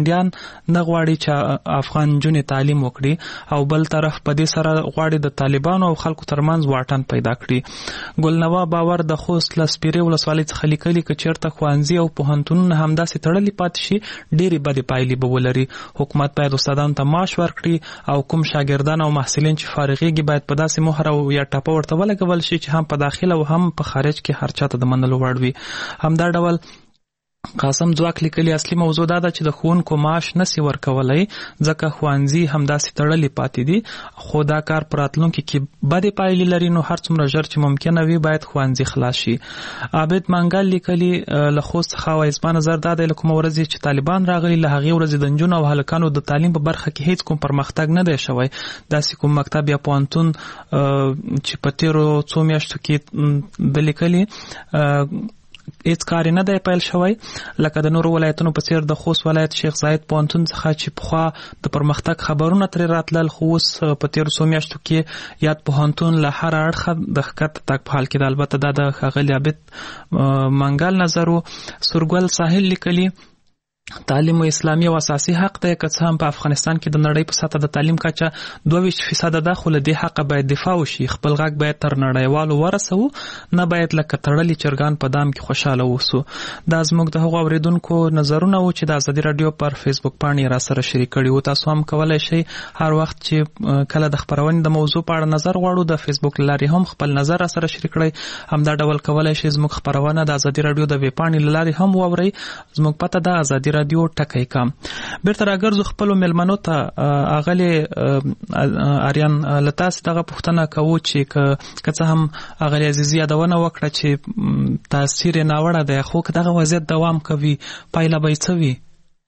ګاونډیان نه غواړي چې افغان نجونې تعلیم وکړي او بل طرف په دې سره غواړي د طالبانو او خلکو ترمنځ واټن پیدا کړي. ګلنوا باور د خوست له سپیرې ولسوالۍ څخه لیکلي چې چېرته ښوونځي او پوهنتونونه همداسې تړلي پاتې شي ډېرې بدې پایلې به ولري. حکومت باید استادانو ته معاش ورکړي او کوم شاګردان او محصلین چې فارغېږي باید په داسې مهر او یا ټاپه ورته ولګول شي چې هم په داخل او هم په خارج کې هر چاته د منلو وړ وي. همدا ډول قاسم ځواک لیکلي اصلي موضوع دا ده چې د ښوونکو معاش نسي ورکولی ځکه ښوونځي همداسې تړلي پاتې دي، خو دا کار په راتلونکي کې بدې پایلې لري، نو هر څومره ژر چې ممکنه وي باید ښوونځي خلاص شي. عابد منګل لیکلي له خوست څخه وایي زما نظر دا دی له کومه ورځې چې طالبان راغلي له هغې ورځې د نجونو او هلکانو د تعلیم په برخه کې هیڅ کوم پرمختګ نه دی شوی. داسې کوم مکتب یا پوهنتون چې په تېرو څو میاشتو کې د لیکلي هیڅ کار نه دی پیل شوی، لکه د نورو ولایتونو په څیر د خوست ولایت شیخ زاید پوهنتون څخه چې پخوا د پرمختګ خبرونه ترې راتلل، خو اوس په تېرو څو میاشتو کې یاد پوهنتون له هر اړخه د ښکته تګ په حال کې ده. البته دا د ښاغلي عابد منګل نظر و. سورګل ساحل لیکلي تعلیم اسلامي او اساسي حق دی، که څه هم په افغانستان کې د نړۍ په سطحه د تعلیم کچه دوه ویشت فیصده ده، خو له دې حقه باید دفاع وشي. خپل غږ باید تر نړیوالو ورسوو، نه باید لکه تړلي چرګان په دام کې خوشحاله اوسو. دا زموږ د هغو اورېدونکو نظرونه وو چې د ازادي راډیو پر فیسبوک پاڼې را سره شریک کړي وو. تاسو هم کولی شئ هر وخت چې کله د خپرونې د موضوع په اړه نظر غواړو د فیسبوک له لارې هم خپل نظر را سره شریک کړئ. همدا ډول کولی شئ زموږ خپرونه د ازادي راډیو د ویب پاڼې له لارې هم واورئ. زموږ پته ده ازادي رادیو ټکی کام. بیرته راګرځو خپلو مېلمنو ته. اغلې اریان له تاسې دغه پوښتنه کوو چې که څه هم اغلې عزیزي یادونه وکړه چې تاثیر یې ناوړه دی، خو که دغه وضعیت دوام کوي پایله به یې څه وي؟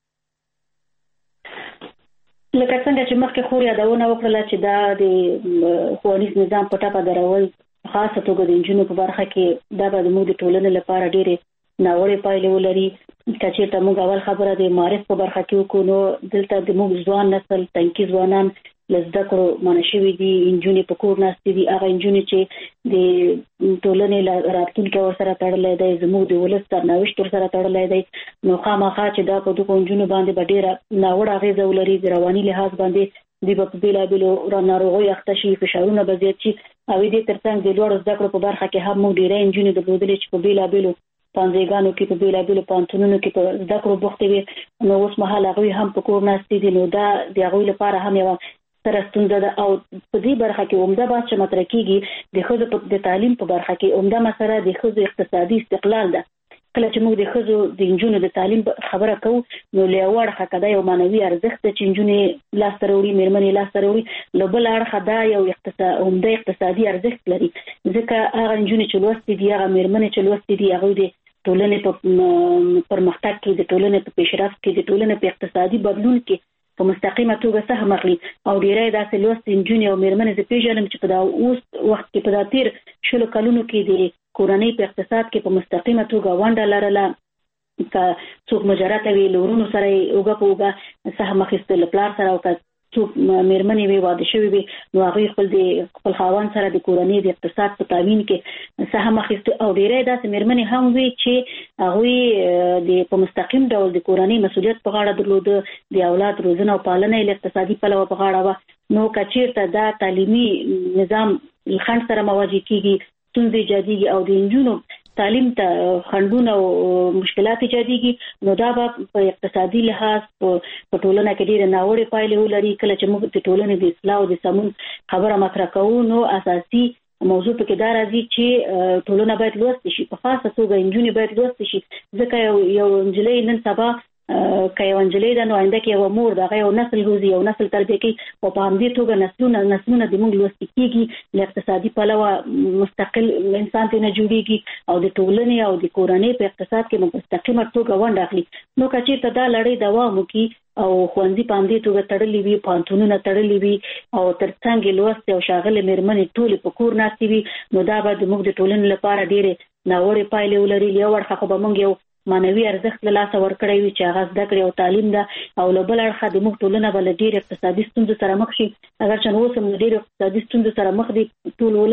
لکه څنګه چې مخکې خور یادونه وکړله چې دا د ښوونیز نظام په ټپه درول خاصه توګه د نجونو په برخه کې دا به زموږ د ټولنې لپاره ډېرې ناوړې پایلې ولري. که چېرته موږ اول خبره د معارف په برخه کې وکړو، نو دلته د موږ ځوان نسل تنکي ځوانان له زده کړو منع شوي دي، نجونې په کور ناستې دي. هغه نجونې چې د ټولنې له راتلونکي ورسره تړلی دی، زموږ د ولس سرنوشت ورسره تړلی دی، نو خامخا چې دا په دغو نجونو باندې به ډېره ناوړه اغېزه ولري. د رواني لحاظ باندې دوی به په بېلابېلو ناروغیو اخته شي، فشارونه به زیات شي، او دې ترڅنګ د لوړو زده کړو په برخه کې هم موږ ډېری نجونې درلودلې چې په بېلابېلو پانځېګانو کې په بېلابېلو پوهنتونونو کې په زده کړو بوختې وي، نو اوس مهال هغوی هم په کور ناستې دي. نو دا د هغوی لپاره هم یوه ستره ستونزه ده. او په دې برخه کې عمده بحث چې مطرح کېږي د ښځو د تعلیم په برخه کې عمده مسله د ښځو اقتصادي استقلال ده. کله چې موږ د ښځو د نجونو د تعلیم خبره کوو، نو له یو اړخه که دا یو معنوي ارزښت دی چې نجونې لاسته راوړي، مېرمنې لاسته راوړي، له بل اړخه دا یو عمده اقتصادي ارزښت لري، ځکه هغه نجونې چې لوستې دي، هغه مېرمنې چې لوستې دي، هغوی د ټولنې په پرمختګ کې، د ټولنې په پیشرفت کې، د ټولنې په اقتصادي بدلون کې په مستقیمه توګه سهم اخلي. او ډېری داسې لوستې نجونې او مېرمنې زه پېژنم چې په دا اوس وخت کې په دا تېر شلو کلونو کې د کورنۍ په اقتصاد کې په مستقیمه توګه ونډه لرله. که څوک مجرته وي، له ورونو سره یې اوږه په اوږه سهم اخیسته، له پلار سره، او که څوک مېرمنې وي واده شوي وي، نو هغوی خپل د خپل خاوند سره د کورنۍ د اقتصاد په تامین کې سهم اخیسته. او ډېری داسې مېرمنې هم وي چې هغوی د په مستقیم ډول د کورنۍ مسؤلیت په غاړه درلوده، د اولاد روزنه او پالنه یې له اقتصادي پلوه په غاړه وه. نو که چېرته دا تعلیمي نظام خنډ سره مواجه کېږي، ستونزې ایجادېږي او د نجونو تعلیم ته خنډونه او مشکلات ایجادېږي، نو دا به په اقتصادي لحاظ په ټولنه کې ډېرې ناوړې پایلې ولري. کله چې موږ د ټولنې د اصلاح او د سمون خبره مطرح کوو، نو اساسي موضوع پکې دا راځي چې ټولنه باید لوستې شي، په خاصه توګه نجونې باید لوستې شي، ځکه یو یو نجلۍ نن سبا که یو نجلۍ ده، نو آینده کې یوه مور ده، هغه یو نسل روزي، یو نسل تربیه کوي، او په همدې توګه نسلونه نسلونه د موږ لوستې کېږي، له اقتصادي پلوه مستقل انسان ترې جوړېږي او د ټولنې او د کورنۍ په اقتصاد کې مستقیمه توګه ونډه اخلي. نو که چېرته دا لړۍ دوام وکړي او ښوونځي په همدې توګه تړلي وي، پوهنتونونه تړلي وي، او تر څنګ یې لوستې او ښاغلې مېرمنې ټولې په کور ناستې وي، نو دا به زموږ د ټولنې لپاره ډېرې ناوړې پایلې ولري. یو اړخه خو به موږ یو معنوي ارزښت له لاسه ورکړی وي چې هغه زده کړې او تعلیم ده، او له بل اړخه د موږ ټولنه به له ډېرې اقتصادي ستونزو سره مخ شي. اگر چې اوس هم له ډېرې اقتصادي ستونزو سره مخ دي ټول ولس،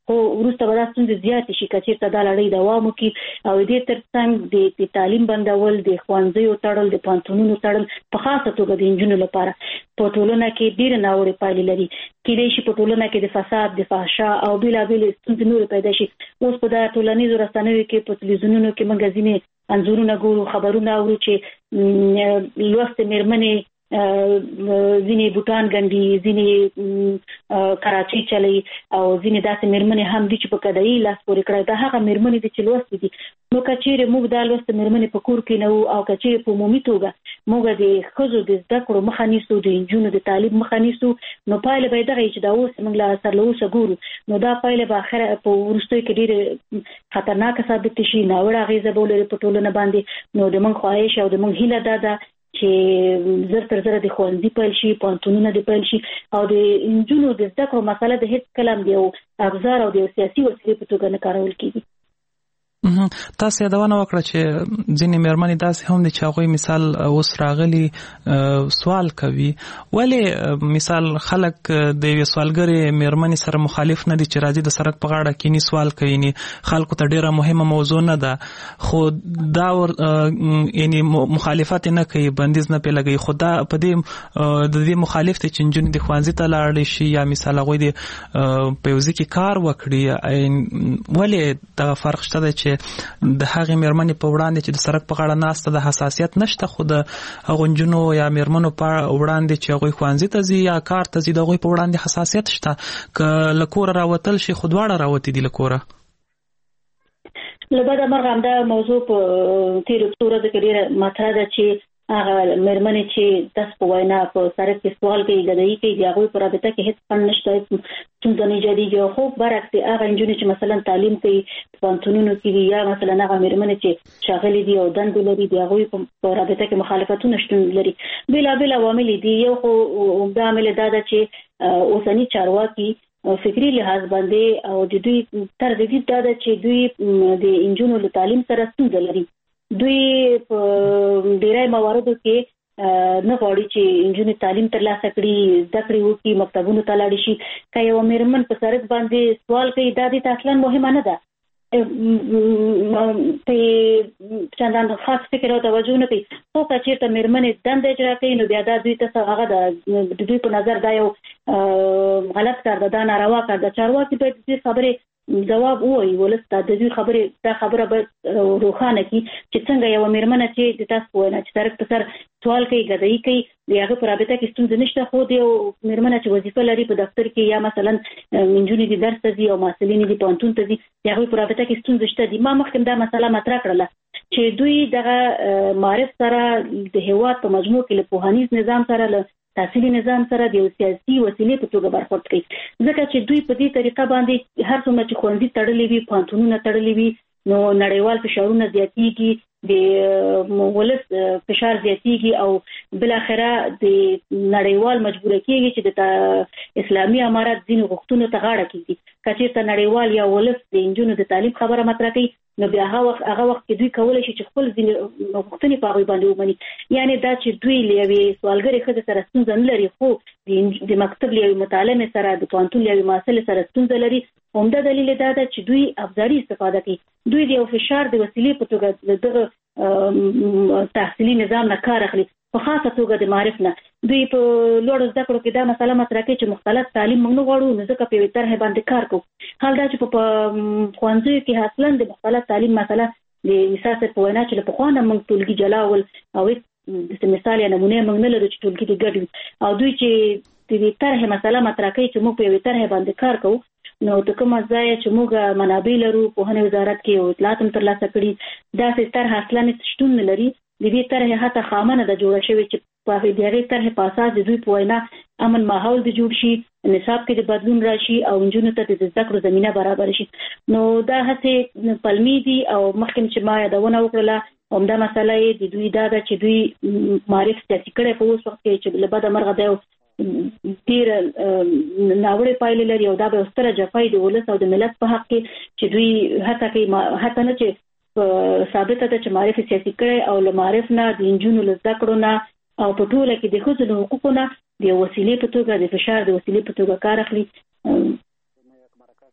خو وروسته به دا ستونزې زیاتې شي که چېرته دا لړۍ دوام وکړي او دې تر څنګ د تعلیم بندول، د ښوونځیو تړل، د پوهنتونونو تړل په خاصه توګه د نجونو لپاره په ټولنه کې ډېرې ناوړې پایلې لري. کېدای شي په ټولنه کې د فساد، د فحشا او بېلابېلې ستونزې نورې پیدا شي. اوس په دا ټولنیزو رسنیو کې په تلویزیونونو کې موږ ځینې انځورونه ګورو، خبرونه اورو چې لوستې مېرمنې ځینې بوټان ګنډي، ځینې کراچۍ چلوي او ځینې داسې مېرمنې هم دي چې په کډایي لاس پورې کړی. دا هغه مېرمنې دي چې لوستې دي. نو که چېرې موږ دا لوستې مېرمنې په کور کې نه وو او که چېرې په عمومي توګه موږ د ښځو د زده کړو مخه نیسو، د نجونو د تعلیم مخه نیسو، نو پایله به یې دغه چې دا اوس موږ له سر له اوسه ګورو، نو دا پایله به اخره په وروستیو کې ډېرې خطرناکه ثابتې شي، ناوړه اغېزه به ولري په ټولنه باندې. نو د موږ خواهش او د موږ هیله دا ده چې زر تر زره د ښوونځي پیل شي، پوهنتونونه د پیل شي او د نجونو د زده کړو مسله د هېڅ کله هم د یو ابزار او د یو سیاسي وسیلې په توګه نه کارول کېږي. تاسو یادونه وکړه چې ځینې مېرمنې داسې هم دي چې هغوی مثال اوس راغلي سوال کوي، ولې مثال خلک د یوې سوالګرې مېرمنې سره مخالف نه دي چې راځي د سړک په غاړه کینی سوال کوي؟ ني خلکو ته ډیره مهمه موضوع نه ده، خو دا یعنی مخالفت نه کوي، بندیز نه پې لګوي، خو دا په دې د دې مخالف دي چې نجونې د ښوونځي ته لاړې شي یا مثال هغوی د پیوزي کې کار وکړي. ولې دغه فرق شته دی چې د هغې مېرمنې په وړاندې چې د سړک په غاړه ناسته د حساسیت نشته، خو د هغو نجونو یا مېرمنو په وړاندې چې هغوی ښوونځي ته ځي یا کار ته ځي د هغوی په وړاندې حساسیت شته؟ که له کوره راوتل شي خو دواړه راوتي دي له کوره. له بده مرغه همدا موضوع په تېرو څو ورځو کې ډېره مطرح ده چې هغه مېرمنې چې داسې په وینا په سړک کې سوال کوي، ګدایي کوي، د هغوی په رابطه کې هېڅ خنډ نشته، هېڅ ستونزه نه ایجادېږي. خو برعکس د هغه نجونې چې مثلا تعلیم کوي، په پوهنتونونو کې دي، یا مثلا هغه مېرمنې چې ښاغلي دي او دندې لري، د هغوی په رابطه کې مخالفتونه شتون لري. بېلابېل عوامل دي. یو خو عمده عامل دا ده چې اوسني چارواکي فکري لحاظ باندې او د دوی طرز دید دا ده چې دوی د نجونو له تعلیم سره ستونزه لري. دوی په ډېری مواردو کې نه غواړي چې نجونې تعلیم ترلاسه کړي، زده کړې وکړي، مکتبونو ته لاړې شي. که یوه مېرمن په سړک باندې سوال کوي، دا دې ته اصلا مهمه نه ده، په چندان خاص فکر او توجه نه کوي. خو که چېرته مېرمنې دنده اجرا کوي نو بیا دا دوی ته هغه د دوی په نظر دا یو غلط کار ده، دا ناروا کار ده. چارواکي باید دې خبرې جواب ووایي، ولس ته د دوی خبرې دا خبره باید روښانه کړي چې څنګه یوه مېرمنه چې د تاسو په وینا چې سړک په سر سوال کوي، ګدایي کوي، د هغې په رابطه کې ستونزه نشته، خو د یو مېرمنه چې وظیفه لري په دفتر کې یا مثلا نجونې دي درس ته ځي او محصلینې دي پوهنتون ته ځي، د هغوی په رابطه کې ستونزه شته دي. ما مخکې دا مسله مطرح کړله چې دوی دغه معرف سره د هېواد په مجموع کې له پوهنیز نظام سره، له تحصیلي نظام سره د یو سیاسي وسیلې په توګه برخورد کوي، ځکه چې دوی په دې طریقه باندې هر څومره چې ښوونځي تړلي وي، پوهنتونونه تړلي وي، نو نړیوال فشارونه زیاتېږي، د ولس فشار زیاتېږي او بالاخره د نړیوال مجبوره کېږي چې د اسلامي امارات ځینو غوښتنو ته غاړه کېږدي. که چېرته نړیوال یا ولس د نجونو د تعلیم خبره مطرح کوي، نو بیا هغه وخت هغه وخت کې دوی کولی شي چې خپل ځینې غوښتنې په هغوی باندې ومني. یعنې دا چې دوی له یوې سوالګرې ښځې سره ستونزه نه لري، خو د مکتب له یوې متعلمې سره، د پوهنتون له یوې محصلې سره ستونزه لري. عمده دلیل دا ده چې دوی ابزاري استفاده کوي، دوی د یو فشار د وسیلې په توګه د دغه تحصیلي نظام نه کار اخلي، په خاصه توګه د معرف نه. دوی په لوړو زده کړو کې دا مسله مطرح کوي چې مختلط تعلیم موږ نه غواړو، نو ځکه په یوې طرحې باندې کار کوو. حال دا چې په ښوونځیو کې اصلا د مختلط تعلیم مسله د مثال سره په وینا چې له پخوا نه موږ ټولګي جلا ول او د مثال یا نمونې موږ نه لرو چې ټولګي دې ګډ وي، او دوی چې د دې طرحې مسله مطرح کوي چې موږ په یوې طرحې باندې کار کوو، نو د کومه ځایه چې موږ منابع لرو، پوهنې وزارت کې او اطلاعات هم ترلاسه کړي، داسې طرحه اصلا شتون نه لري. د دې طرحې حتی خامه نه ده جوړه شوې چې په د هغې طرحې په اساس د دوی په وینا امن ماحول د جوړ شي، نصاب کې د بدلون راشي او نجونو ته د زده کړو زمینه برابر شي. نو دا هڅې پلمي دي او مخکې چې ما یادونه وکړله همدا مسله یې د دوی دا ده چې دوی معرف سیاسي کړی په اوس وخت کې چې له بده مرغه دا یو ډېره ناوړې پایلې لري او دا به یو ستره جفا د ولس او د ملت په حق کې چې دوی هڅه کوي، هڅه نه چې ثابته ده چې معرف سیاسي کړی او له معرف نه د نجونو له زده کړو نه او په ټوله کې د ښځو له حقوقو نه د یو وسیلې په توګه، د فشار د وسیلې په توګه کار اخلي.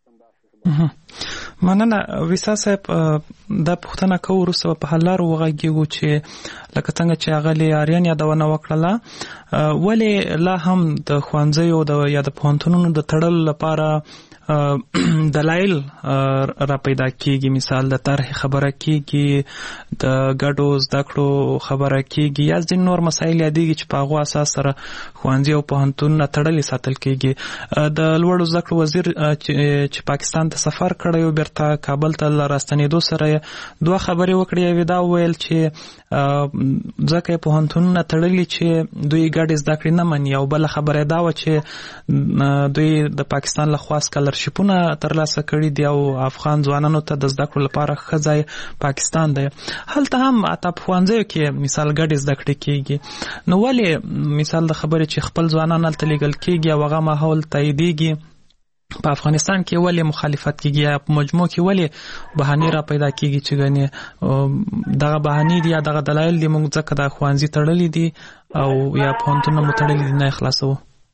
مننه ویسا صاحب دا پوښتنه کوو وروسته په حل لارو وغږیږو چې لکه څنګه چې هغه آریان یادونه وکړله ولې لا هم د ښوونځیو د یا د پوهنتونونو د تړلو لپاره دلایل را پیدا کیږي. مثال د طرح خبره کیږي، د ګډو زده کړو خبره کیږي، یا ځینې نور مسایل یادېږي چې په هغو اساس سره ښوونځي او پوهنتونونه تړلي ساتل کیږي. د لوړو زده کړو وزیر چې پاکستان ته سفر کړی و بیرته کابل ته له راستنېدو سره دوه خبرې وکړې. یوې دا وویل چې ځکه یې پوهنتونونه تړلي چې دوی ګډې زده کړې نه مني، او بله خبره دا وه چې دوی د پاکستان له خوا سکالر شپونه ترلاسه کړي دي او افغان ځوانانو ته د زده کړو لپاره ښه ځای پاکستان دی. هلته هم اته په ښوونځیو کې مثال ګډې زده کړې کیږي، نو ولې مثال د خبرې چې خپل ځوانان هلته لیږل کیږي او هغه ماحول تاییدیږي، په افغانستان کې ولې مخالفت کیږي، یا په مجموع کې ولې بهانې را پیدا کیږي چې ګنې دغه بهانې دي یا دغه دلایل دي موږ ځکه دا ښوونځي تړلي دي او یا پوهنتونونه مو تړلي دي نه یې خلاصوو؟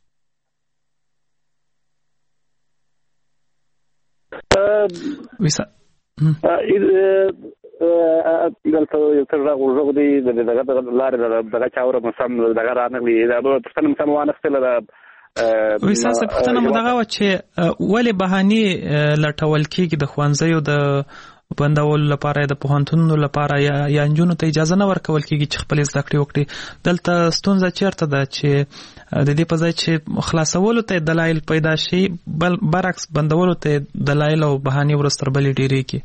ویسا دلته یو څه غږ وغږ دی د دغه لارې دغه چاوره مو سم دغه رانغلي دا به پوښتنه مو سم وانخېستله. ویسا صاحب پوښتنه مو دغه وه چې ولې بهانې لټول کیږي د ښوونځیو د بندولو لپاره، د پوهنتونونو لپاره، یا یا نجونو ته اجازه نه ورکول کیږي چې خپلې زده کړې وکړي؟ دلته ستونزه چیرته ده چې د دې په ځای چې خلاصولو ته دلایل پیدا شي، بل برعکس بندولو ته دلایل او بهانې ورځ تر بلې ډېرېږي؟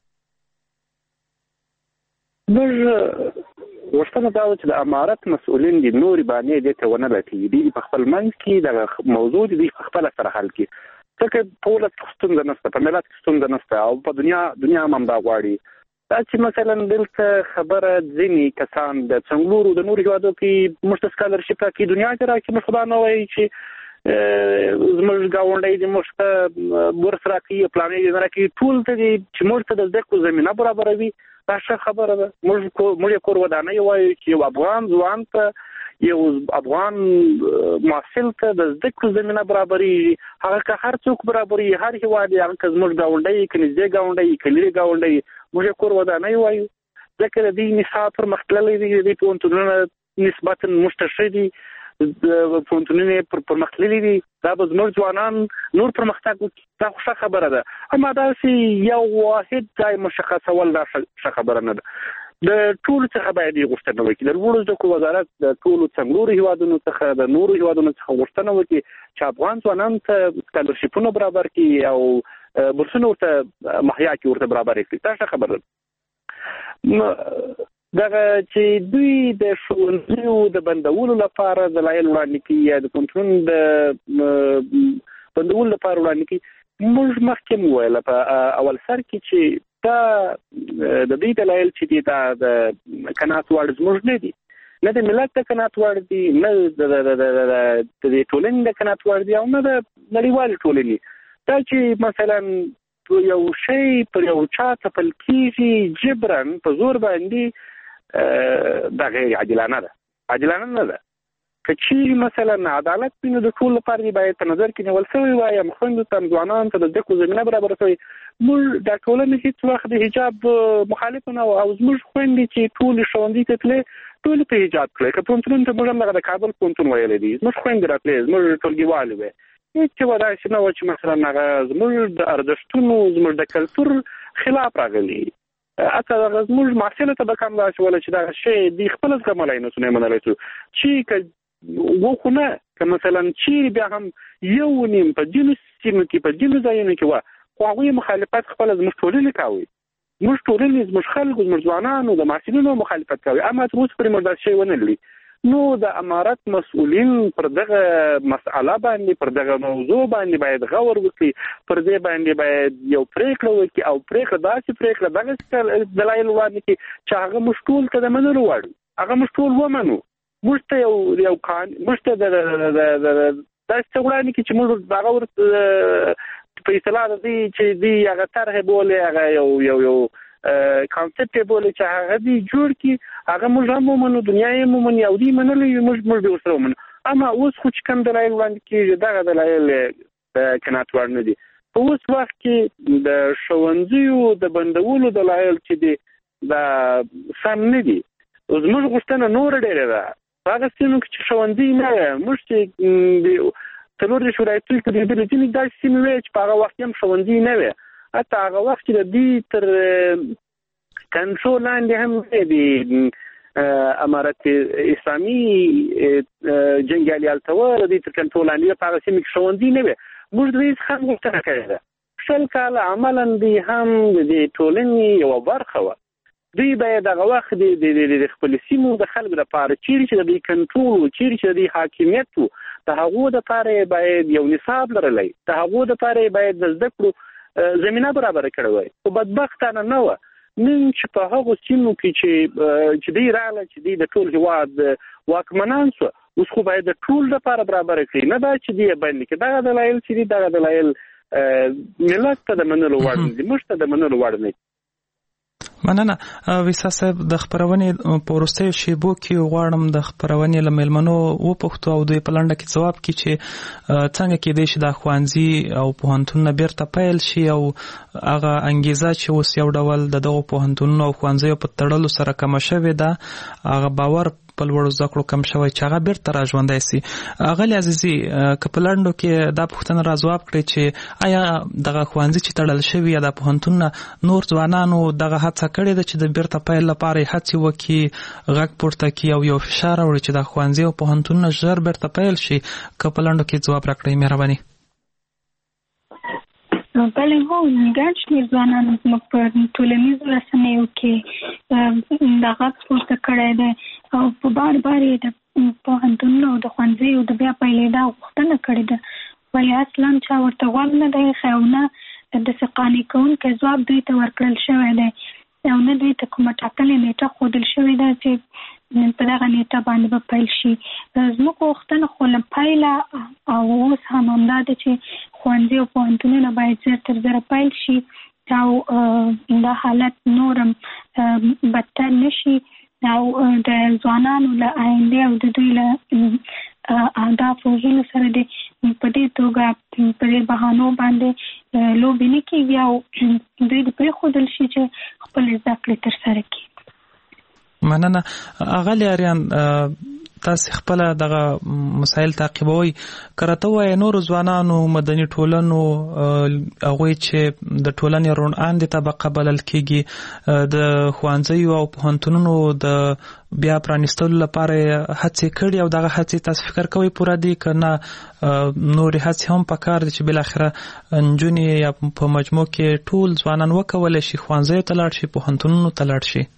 موږ غوښتنه دا وه چې د امارت مسؤلین دي نورې بهانې دې ته ونه لټوي، دوی په خپل منځ کې دغه موضوع دي دوی په خپله سره حل کړي. ځکه په ولس کې ستونزه نشته، په ملت کې ستونزه نشته، او په دنیا دنیا هم همدا غواړي. دا چې مثلا دلته خبره ځینې کسان د څنګلورو د نورو هېوادو کې موږ ته سکالرشپ راکړي، دنیا کې راکړي، موږ خدا نه وایي چې زموږ ګاونډی دې موږ ته بورس راکړي، پلانې دې نه راکړي، ټول ته دې چې موږ ته د زده کړو زمینه برابروي، دا ښه خبره ده. موږ موږ یې کور ودانۍ وایو چې یو افغان ځوان ته، یو افغان محصل ته د زده کړو زمینه برابرېږي. هغه که هر څوک برابرېږي، هر هېواد یې، هغه که زموږ ګاونډی، که نږدې ګاونډی، که لرې ګاونډی، موږ یې کور ودانۍ وایو. ځکه د دې نصاب پرمختللی دی، د دې پوهنتونونه نسبتا موږ ته ښه دي، پوهنتونونه یې پرمختللي دي، دا به زموږ ځوانان نور پرمختګ وکړي، دا خو ښه خبره ده. اما داسې یو واحد ځای مشخصول دا ښه خبره نه ده. د ټولو څخه باید یې غوښتنه وکړي، د لوړو زده کړو وزارت د ټولو څنګلورو هېوادونو څخه، د نورو هېوادونو څخه غوښتنه وکړي چې افغان ځوانانو ته سکالرشپونه برابر کړي او بورسونه ورته مهیا کړي، ورته برابر کړي، دا ښه خبره ده. دغه چې دوی د ښوونځیو د بندولو لپاره دلایل وړاندې کوي یا د پوهنتونونو د بندولو لپاره وړاندې کوي، موږ مخکې مو ویله په اول سر کې چې دا د دې دلایل چې دي دا د قناعت وړ زموږ نه دي، نه د ملت د قناعت وړ دي، نه د دې ټولنې د قناعت وړ دي، او نه د نړیوالې ټولنې. دا چې مثلا یو شی پر یو چا تپل کېږي جبرن په زور باندې، دا غیر عادلانه ده، عادلانه نه ده. که چیرې مثلا عدالت وي نو د ټولو لپاره دې باید په نظر کې نیول شوی وای، هم خویندو ته هم ځوانانو ته د زده کړو زمینه برابره شوې. موږ دا ټولنه هېڅ وخت د حجاب مخالف نه وو، او زموږ خویندې چې ټولې ښوونځي ته تلې ټولې په حجاب کړی. که پوهنتونونو ته موږ هم دغه د کابل پوهنتون ویلی دي، زموږ خویندې راتلې، زموږ ټولګیوالې وې، هېڅ به داسې نه وه چې مثلا هغه زموږ د ارزښتونو، زموږ د کلتور خلاف راغلي. حتی دغه زموږ محصله ته به کم داسې وله چې دغه شی دوی خپله زغملی نه شو، نه یې منلی شو. چې که و خو نه، که مثلا چیرې بیا هم یو نیم په ځینو سیمو کې، په ځینو ځایونو کې وه، خو هغوی مخالفت خپله زموږ ټولنې کوي، زموږ ټولنې، زموږ خلکو، زموږ ځوانانو، د محصلینو مخالفت کوي. اما تر اوسه پورې موږ داسې شی ونه لري. نو د امارت مسؤلین پر دغه مسأله باندې، پر دغه موضوع باندې باید غور وکړي، پر دې باندې باید یو پرېکړه وکړي، او پرېکړه داسې پرېکړه دغسې دلایل وړاندې کړي چې هغه موږ ټول ته د منلو وړ، هغه موږ ټول ومنو. موږ ته یو یو قانون، موږ ته د داسې څه وړاندې کړي چې موږ هغه ورته په اصطلاح د دې چې دوی هغه طرحې بولي، هغه یو یو یو کانسپټ یې بولي چې هغه دوی جوړ کړي، هغه موږ هم ومنو، دنیا یې هم ومني، او دوی منلی وي، موږ موږ به ورسره ومنو. اما اوس خو چې کوم دلایل وړاندې کېږي، دغه دلایل د قناعت وړ نه دي. په اوس وخت کې د ښوونځیو د بندولو دلایل چې دي دا سم نه دي. زموږ غوښتنه نور ډېره ده په هغه سیمو کې چې ښوونځي نه وي. موږ چې څلور دېرش ولایتونو کې د ځینې داسې سیمې وې چې په هغه وخت کې هم ښوونځي نه وي. حتی هغه وخت چې د دوی تر کنټرول لاندې هم د امارت اسلامي جنګیالي هلته وه، د دوی تر کنټرول لاندې په هغه سیمې کې ښوونځي نه وي. موږ د دوی څخه هم غوښتنه کړې ده. شل کاله عملا دوی هم د ټولنې یوه برخه وه. دوی باید هغه وخت د خپل سیمو د خلکو لپاره چیرې چې د دوی کنټرول و، چیرې چې د دوی حاکمیت و، د هغو دپاره باید یو نصاب لرلی، د هغو دپاره باید د زده کړو زمینه برابره کړې وای. خو بدبختانه نه وه. نن چې په هغو سیمو کې چې چې دوی راغله، چې دوی د ټول هېواد واکمنان سوه، اوس خو باید د ټول دپاره برابره کړي، نه دا چې دوی یې بند کړي. دغه دلایل چې دي دغه دلایل ملت ته د منلو وړ نه دي، موږ ته د منلو وړ نه دي. مننه. ویسا صاحب، د خپرونې په وروستیو شیبو کې غواړم د خپرونې له میلمنو وپوښتو او دوی په لنډه کې ځواب کړي چې څنګه کېدای شي دا ښوونځي او پوهنتونونه بیرته پیل شي او هغه انګیزه چې اوس یو ډول د دغو پوهنتونونو او ښوونځیو په تړلو سره کمه شوې ده، هغه باور په لوړو زده کړو کم شوی چې هغه بیرته را ژوندی سي. اغلې عزیزي، که په لنډو کې دا پوښتنه را ځواب کړئ چې آیا دغه ښوونځي چې تړل شوي یا د پوهنتونونه نور ځوانانو دغه هڅه کړې ده چې د بیرته پیل لپاره یې هڅې وکړي، غږ پورته کړي او یو فشار راوړي چې د ښوونځي او پوهنتونونه ژر بیرته پیل شي؟ که په لنډو کې ځواب راکړئ مهرباني. بله هو، ګڼ شمېر ځوانانو زموږ په ټولنیزو رسنیو کې دا غږ پورته کړی دی او په بار بار یې د پوهنتونونو او د ښوونځیو د بیا پیلېدا غوښتنه کړې ده، ولې اصلا چا ورته غوږ نه دی ایښی او نه داسې قانع کوونکی ځواب دوی ته ورکړل شوی دی او نه دوی ته کومه ټاکلې نیټه ښودل شوې ده چې په دغه نیټه باندې به پیل شي. زموږ غوښتنه خو له پیله او اوس هم همدا ده چې ښوونځي او پوهنتونونه باید زر تر زره پیل شي او دا حالت نورم بدتر نشي او د ځوانانو له آینده او د دوی له اهدافو هیلو سره د په دې توګه په دې بهانو باندې لوبې نه کېږي او دوی د پرېښودل شي چې خپل زده کړې ترسره کړي. مننه. اغلی اریان، تاسو خپل دغه مسایل تعقیبوي، کرته وای نور ځوانانو، مدني ټولنو، هغه چې د ټولنې روڼاندې طبقه بلل کېږي، د ښوونځیو او پوهنتونونو د بیا پرانیستلو لپاره هڅې کړي او دغه هڅې تاسو فکر کوئ پوره دي که نه نورې هڅې هم پکار دي چې بالاخره نجونې یا په مجموع کې ټول ځوانان وکولی شي ښوونځیو ته لاړ شي، پوهنتونونو ته لاړ شي؟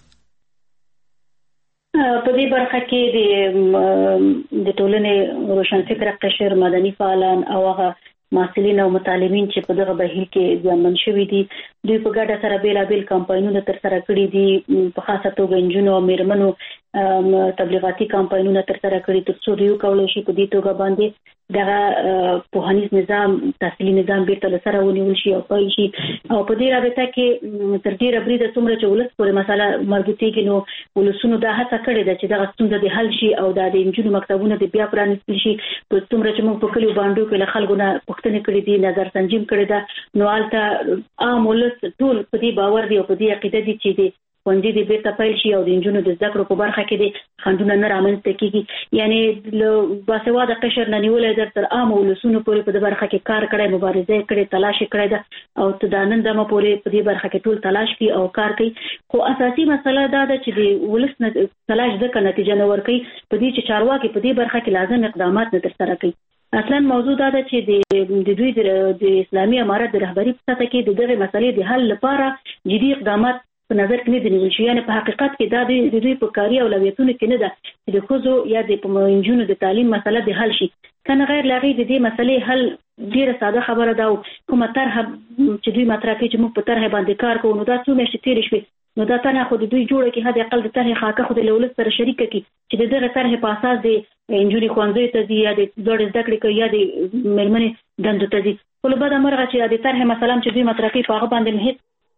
په دې برخه کې د د ټولنې روشنفکره قشر، مدني فعالان او هغه محصلین او متعلمین چې په دغه بهیر کې ځانمن شوي دي، دوی په ګډه سره بیلابیل کمپاینونه ترسره کړي دي، په خاصه توګه نجونو او میرمنو تبلیغاتي کمپاینونه ترسره کړي تر څو دوی وکولی شي په دې توګه باندې دغه پوهنیز نظام، تحصیلي نظام بیرته له سره ونیول شي او پیل شي. او په دې رابطه کې تر ډېره بریده څومره چې ولس پورې مسله مربوطېږي، نو ولسونو دا هڅه کړې ده چې دغه ستونزه د حل شي او دا د نجونو مکتبونه د بیا پرانیستل شي. په څومره چې موږ په کلیو بانډو کې له خلکو نه پوښتنې کړې دي، نظر سنجیم کړې ده، نو هلته عام ولس ټول په دې باور دي او په دې عقیده دي چې د ښوونځي د بیرته پیل شي او د نجونو د زده کړو په برخه کې د خنډونه نه رامنځته کېږي. یعنې له باسواده قشر نه نیولی در تر عامو ولسونو پورې په دې برخه کې کار کړی، مبارزه یې کړې، تلاش یې کړی ده او تر دا نن دمه پورې په دې برخه کې ټول تلاش کوي او کار کوي. خو اساسي مسله دا ده چې د ولس تلاش ځکه نتیجه نه ورکوي په دې چې چارواکي په دې برخه کې لازم اقدامات نه ترسره کوي. اصلا موضوع دا ده چې د دوی د اسلامي امارت د رهبري په سطح کې د دغه مسلې د حل لپاره جدي اقدامات په نظر کې نه دي نیول شوي. یعنې په حقیقت کې دا د دوی په کاري اولویتونو کې نه ده چې د ښځو یا د نجونو د تعلیم مسله د حل شي، که نه غیر له هغې د دې مسلې حل ډېره ساده خبره ده او کومه طرحه چې دوی مطرح کوي چې موږ په طرحه باندې کار کوو، نو دا څو میاشتې تېرې شوې، نو دا طرحه خو د دوی جوړه کړي، حد اقل د طرحې خاکه خو د له ولس سره شریکه کړي چې د دغه طرحې په اساس د نجونې ښوونځیو ته ځي یا د لوړې زده کړې کوي یا د مېرمنې دندو ته ځي. خو له بده مرغه چې د طرحې مثلا چې دوی مطرح کوي په هغه باندې هېڅ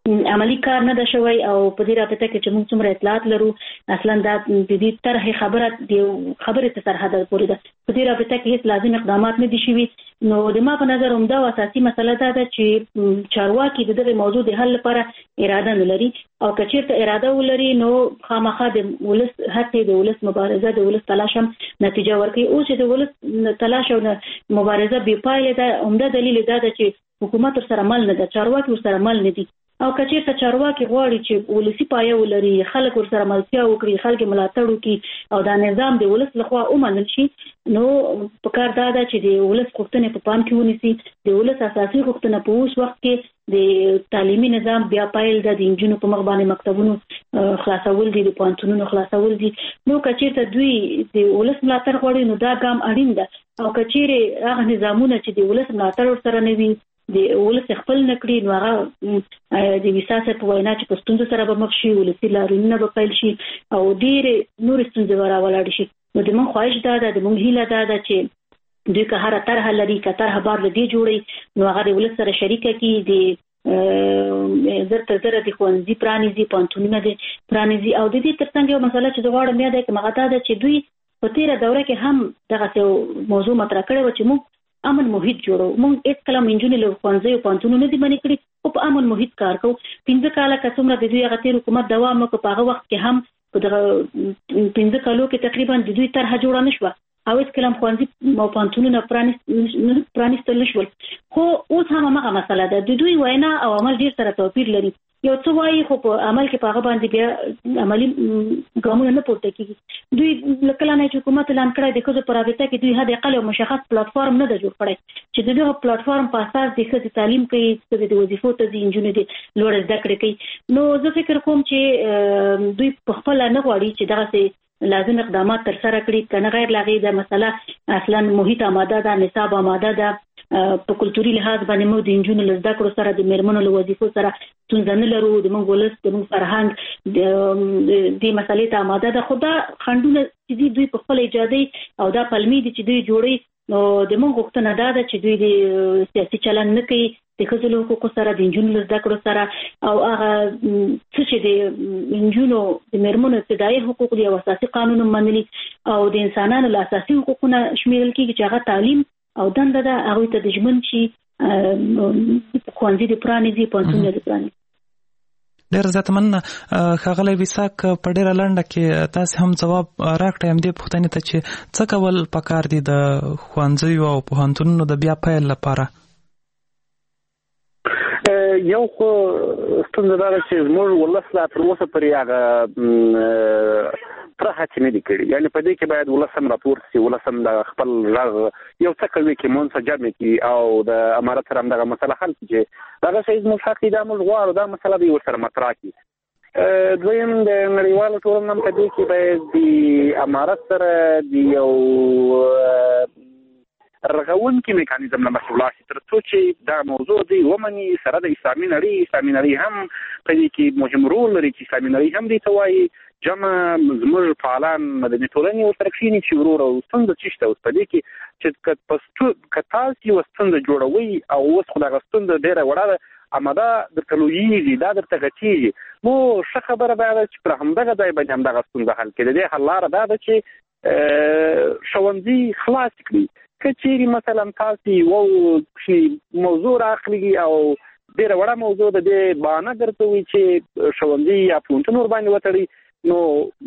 عملی کار نه ده شوی او په دې رابطه کې چې موږ څومره اطلاعات لرو اصلا دا د دې طرحې خبره د خبرې تر سرحده پورې ده. په دې رابطه کې هیڅ لازم اقدامات نه دي شوي. نو د ما په نظر همدا اساسي مسله ده ده چې چارواکي د دغه موضوع د حل لپاره اراده نه لري او که چېرته اراده ولري نو خامخا د ولس هڅې د ولس مبارزه د ولس تلاش هم نتیجه ورکوي. اوس چې د ولس تلاش او مبارزه بې پایلې ده همدا دلیل دا ده چې حکومت ورسره مل نه ده، چارواکي ورسره مل نه دي. او که چېرته چارواکي غواړي چې ولسي پایه ولري، خلک ورسره ملتیا وکړي، خلک ملاتړ وکړي او دا نظام د ولس لخوا ومنل شي، نو پکار دا ده چې د ولس غوښتنې په پام کې ونیسي. د ولس اساسي غوښتنه په اوس وخت کې د تعلیمي نظام بیا پایل ده، د انجونو په مخ باندې مکتبونو خلاصول دي، د پوهنتونونو خلاصول دي. نو که چېرته دوی د ولس ملاتړ غواړي نو دا ګام اړین ده. او که چېرې هغه نظامونه چې د ولس ملاتړ ورسره نه وي د ولس خپل نکړي نو هغه د وساسه په وینا چې په ستونزو سره به مخ شي، ولسي لارښوونې به پیل شي او ډېرې نورې ستونزې به راولاړې شي. نو د موږ خواهش دا ده، د موږ هیله دا ده چې دوی که هره طرحه لري، که طرحه بار له دې جوړوي نو هغه د ولس سره شریکه کړي، د زر تر زره د ښوونځي پرانیزي، پوهنتونونه د پرانیزي. او د دې تر څنګ یو مسله چې زه غواړم یاده کړم هغه دا ده چې دوی په تېره دوره کې هم دغسې موضوع مطرح کړې وه چې موږ امن محیط جوړو. موږ هېڅ کله نجونې له ښوونځیو پوهنتونونو نه دي منې کړي، خو په امن محیط کار کوو. پنځه کاله که څومره د دوی هغه تېر حکومت دوام وکړ، په هغه وخت کې هم په دغه پنځه کالو کې تقریبا د دوی طرحه جوړه نه شوه او هېڅ کله هم ښوونځي او پوهنتونونه پرانیستل نه شول. خو اوس هم همغه مسله ده، د دوی وینا او عمل ډېر سره توپیر لري. یو څه وایي خو په عمل کې په هغه باندې بیا عملي ګامونه نه پورته کېږي. دوی له کله نه چې حکومت اعلان کړی د ښځو په رابطه کې دوی حد اقل یو مشخص پلاتفارم نه ده جوړ کړی چې د دغه پلاتفارم په اساس د ښځې تعلیم کوي، ښځې د وظیفو ته ځي، نجونې د لوړه زده کړې کوي. نو زه فکر کوم چې دوی په خپله نه غواړي چې دغسې لازم اقدامات تر سره کړي، که نه غیر له هغې د مسله اصلا محیط آماده ده، نصاب آماده ده. په کلتوري لحاظ باندې موږ د نجونو له زده کړو سره، د مېرمنو له وظیفو سره ستونزه نه لرو. د موږ ولس، د موږ فرهنګ دې مسلې ته آماده ده. خو دا خنډونه چې دي دوی په خپله ایجادوي او دا پلمې دي چې دوی جوړوي. نو د موږ غوښتنه دا ده چې دوی د سیاسي چلند نه کوي د ښځو له حقوقو سره، د نجونو له زده کړو سره، او هغه څه چې د نجونو د مېرمنو ابتدایي حقوق دي او اساسي قانون منلي او د انسانانو له اساسي حقوقونه شمیرل کېږي چې هغه تعلیم او دنده ده، هغوی ته د ژمن شي، ښوونځي د پرانیزي، پوهنتونونه د پرانیزي. ډېر زیات مننه ښاغلی ویساک. په ډېره لنډه کې تاسې هم ځواب راکړئ همدې پوښتنې ته چې څه کول پکار دي د ښوونځیو او پوهنتونونو د بیا پیل لپاره. یو خو ستونزه دا ده چې زموږ ولس لا تر اوسه پورې هغه پوره هڅې نه دي کړي. یعنې په دې کې باید ولس هم راپورته شي، ولس هم د خپل غږ یو څه کوي کې منسجم کړي او د امارت سره همدغه مسله حل کړي چې دغه شی زموږ حق دی، دا موږ غواړو، دا مسله به یې ورسره مطرح کړي. دویم د نړیوالو ټولنو هم په دې کې باید د امارت سره د یو رغونکي میکانیزم نه مخې ولاړ شي تر څو چې دا موضوع دوی ومني سره د اسلامي نړۍ. اسلامي نړۍ هم په دې کې مهم رول لري چې اسلامي نړۍ هم دې ته وایي جمع زموږ فعالان مدني ټولنې ورسره کښېني چې وروره ستونزه څه شته اوس په دې کې چې که تاسو یوه ستونزه جوړوئ او اوس خو دغه ستونزه ډېره وړه ده، اماده درته لویېږي، دا درته غټېږي، نو ښه خبره دا ده چې پر همدغه ځای باندې همدغه ستونزه حل کړي. د دې حل لاره دا ده چې ښوونځي خلاص کړي. که چېرې مثلا تاسو یوه موضوع راخلي او ډېره وړه موضوع د دې بهانه درته وي چې ښوونځي یا پوهنتون ورباندې وتړئ، نو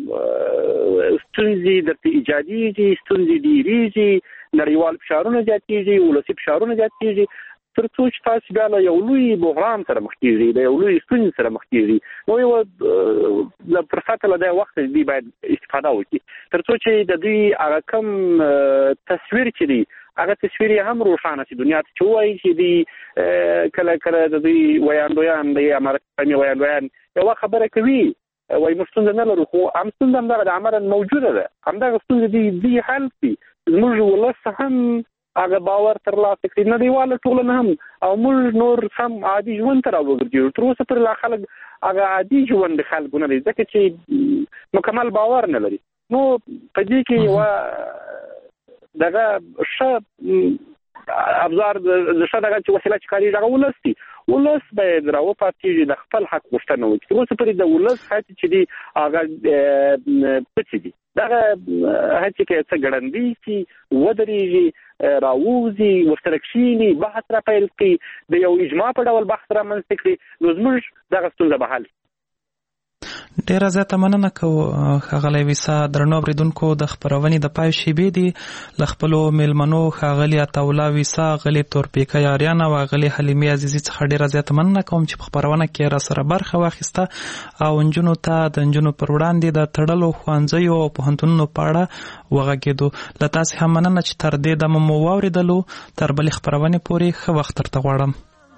ستونزې درته ایجادېږي، ستونزې ډېرېږي، نړیوال فشارونه زیاتېږي، ولسي فشارونه زیاتېږي، تر څو چې تاسو بیا له یو لوی بحران سره مخ کېږئ، د یو لوی ستونزې سره مخ کېږئ. نو یوه له فرصته له دې وخته دوی باید استفاده وکړي تر څو چې د دوی هغه کوم تصویر چې دی هغه تصویر یې هم روښانه شي دنیا ته، چې ووایي چې دوی کله کله د دوی ویاندویان د امارت اسلامي ویاندویان یوه خبره کوي وایي موږ ستونزه نه لرو، خو هم ستونزه همدغه د عملاً موجوده ده، همدغه ستونزې دوی حل کړي. زموږ ولس هم هغه باور ترلاسه کړي، نړیواله ټولنه هم، او موږ نور هم عادي ژوند ته راوګرځېږو. تر اوسه پورې لا خلک هغه عادي ژوند د خلکو نه دی، ځکه چې مکمل باور نه لري. نو په دې کې یوه دغه ښه ابزار د ښه دغه چې وسیله چې کارېږي هغه ولس دي. ولس باید راوپاتېږي د خپل حق غوښتنه وکړي. اوس پرې د ولس هڅې چې دي هغه پڅې دي، دغه هڅې کې څه ګړندي چې ودرېږي، راووځي، ورسره کښېني، بحث را پیل کړي، د یو اجماع په ډول بحث رامنځته کړي، نو زموږ دغه ستونزه به حل. ډیره زیاته مننه کوو ښاغلی ویسا. درنو اورېدونکو د خپرونې د پای شیبې دي له خپلو میلمنو ښاغلي عطاالله ویسا، غلې تورپیکۍ آریان او غلې حلیمې عزیزي څخه ډیره زیاته مننه کوم چې په خپرونه کې را سره برخه واخیسته او نجونو ته د نجونو پر وړاندې د تړلو ښوونځیو او پوهنتونونو په اړه وغږېدو. له تاسې هم مننه چې تر دې دمه مو واورېدلو. تر بلې خپرونې پورې ښه وخت درته غواړم.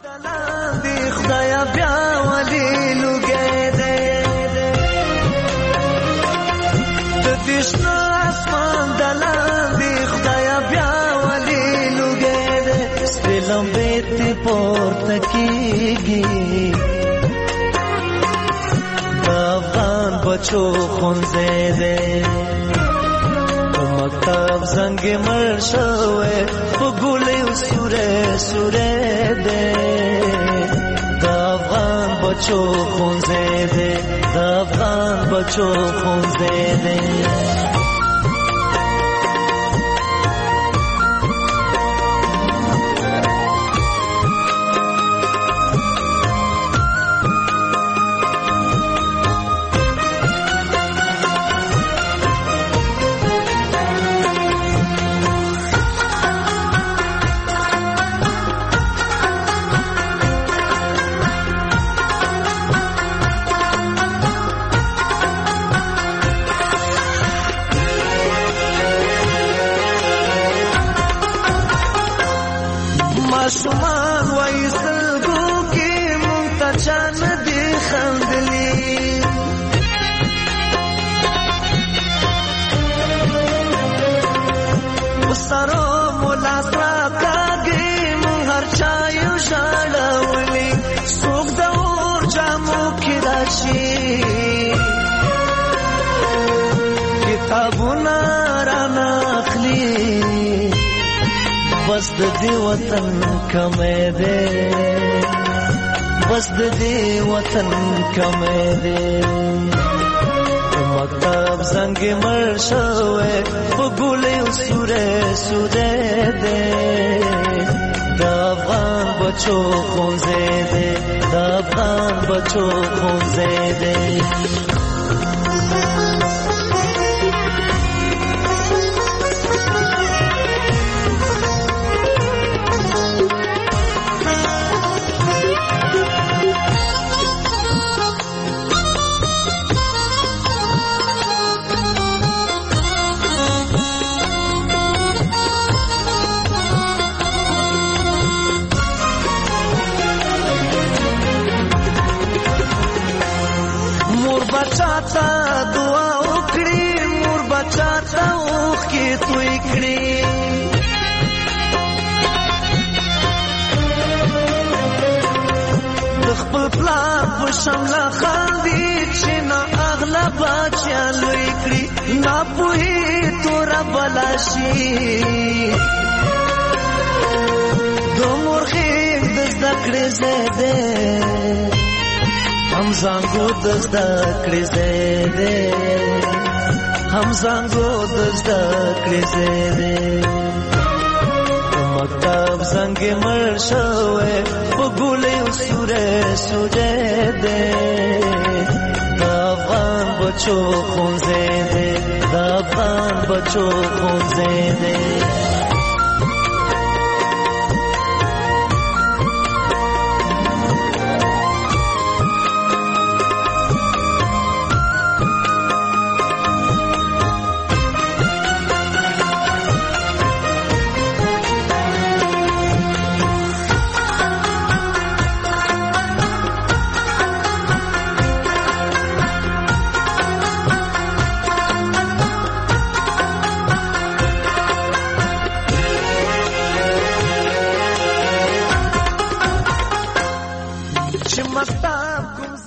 دشنا اسمان دلان دی خدایا بیا ولی لوگے دے سپیلم بیتی پورتا کیگی افغان بچو خونزے دے مکتب زنگ مرشوے بگولی سورے سورے دے افغان بچو خونزے دے افغان بچو خونزے دے ماشومان وای سلګو کې مونږ ته چان دي خندلي وسرو مولا ساتګي مونږ هر چا یو ژړولي څوک د اور جامو کې راشي کتابونه رانه اخلي بس د دې وطن کمې ده بس د دې وطن کمې ده مکتب زنګ مرشوې بګولې سورې سورې ده د افغان بچو خونزې ده د افغان بچو خونزې ده بچاتا دعا وکړي مور بچاتا اوخ کې توي کړي د خپل پلار په شمله خاندي چې نه اغلا بچا لوي کړي نه پوهي تور بلاشي د مورخي د ذکر زده هم زنګو د ذکر زده هم زنګو د ذکر زده مکتب زنګ مرشوې بګولې سورې سورې ده د افغان بچو خونزې ده د افغان بچو خونزې ده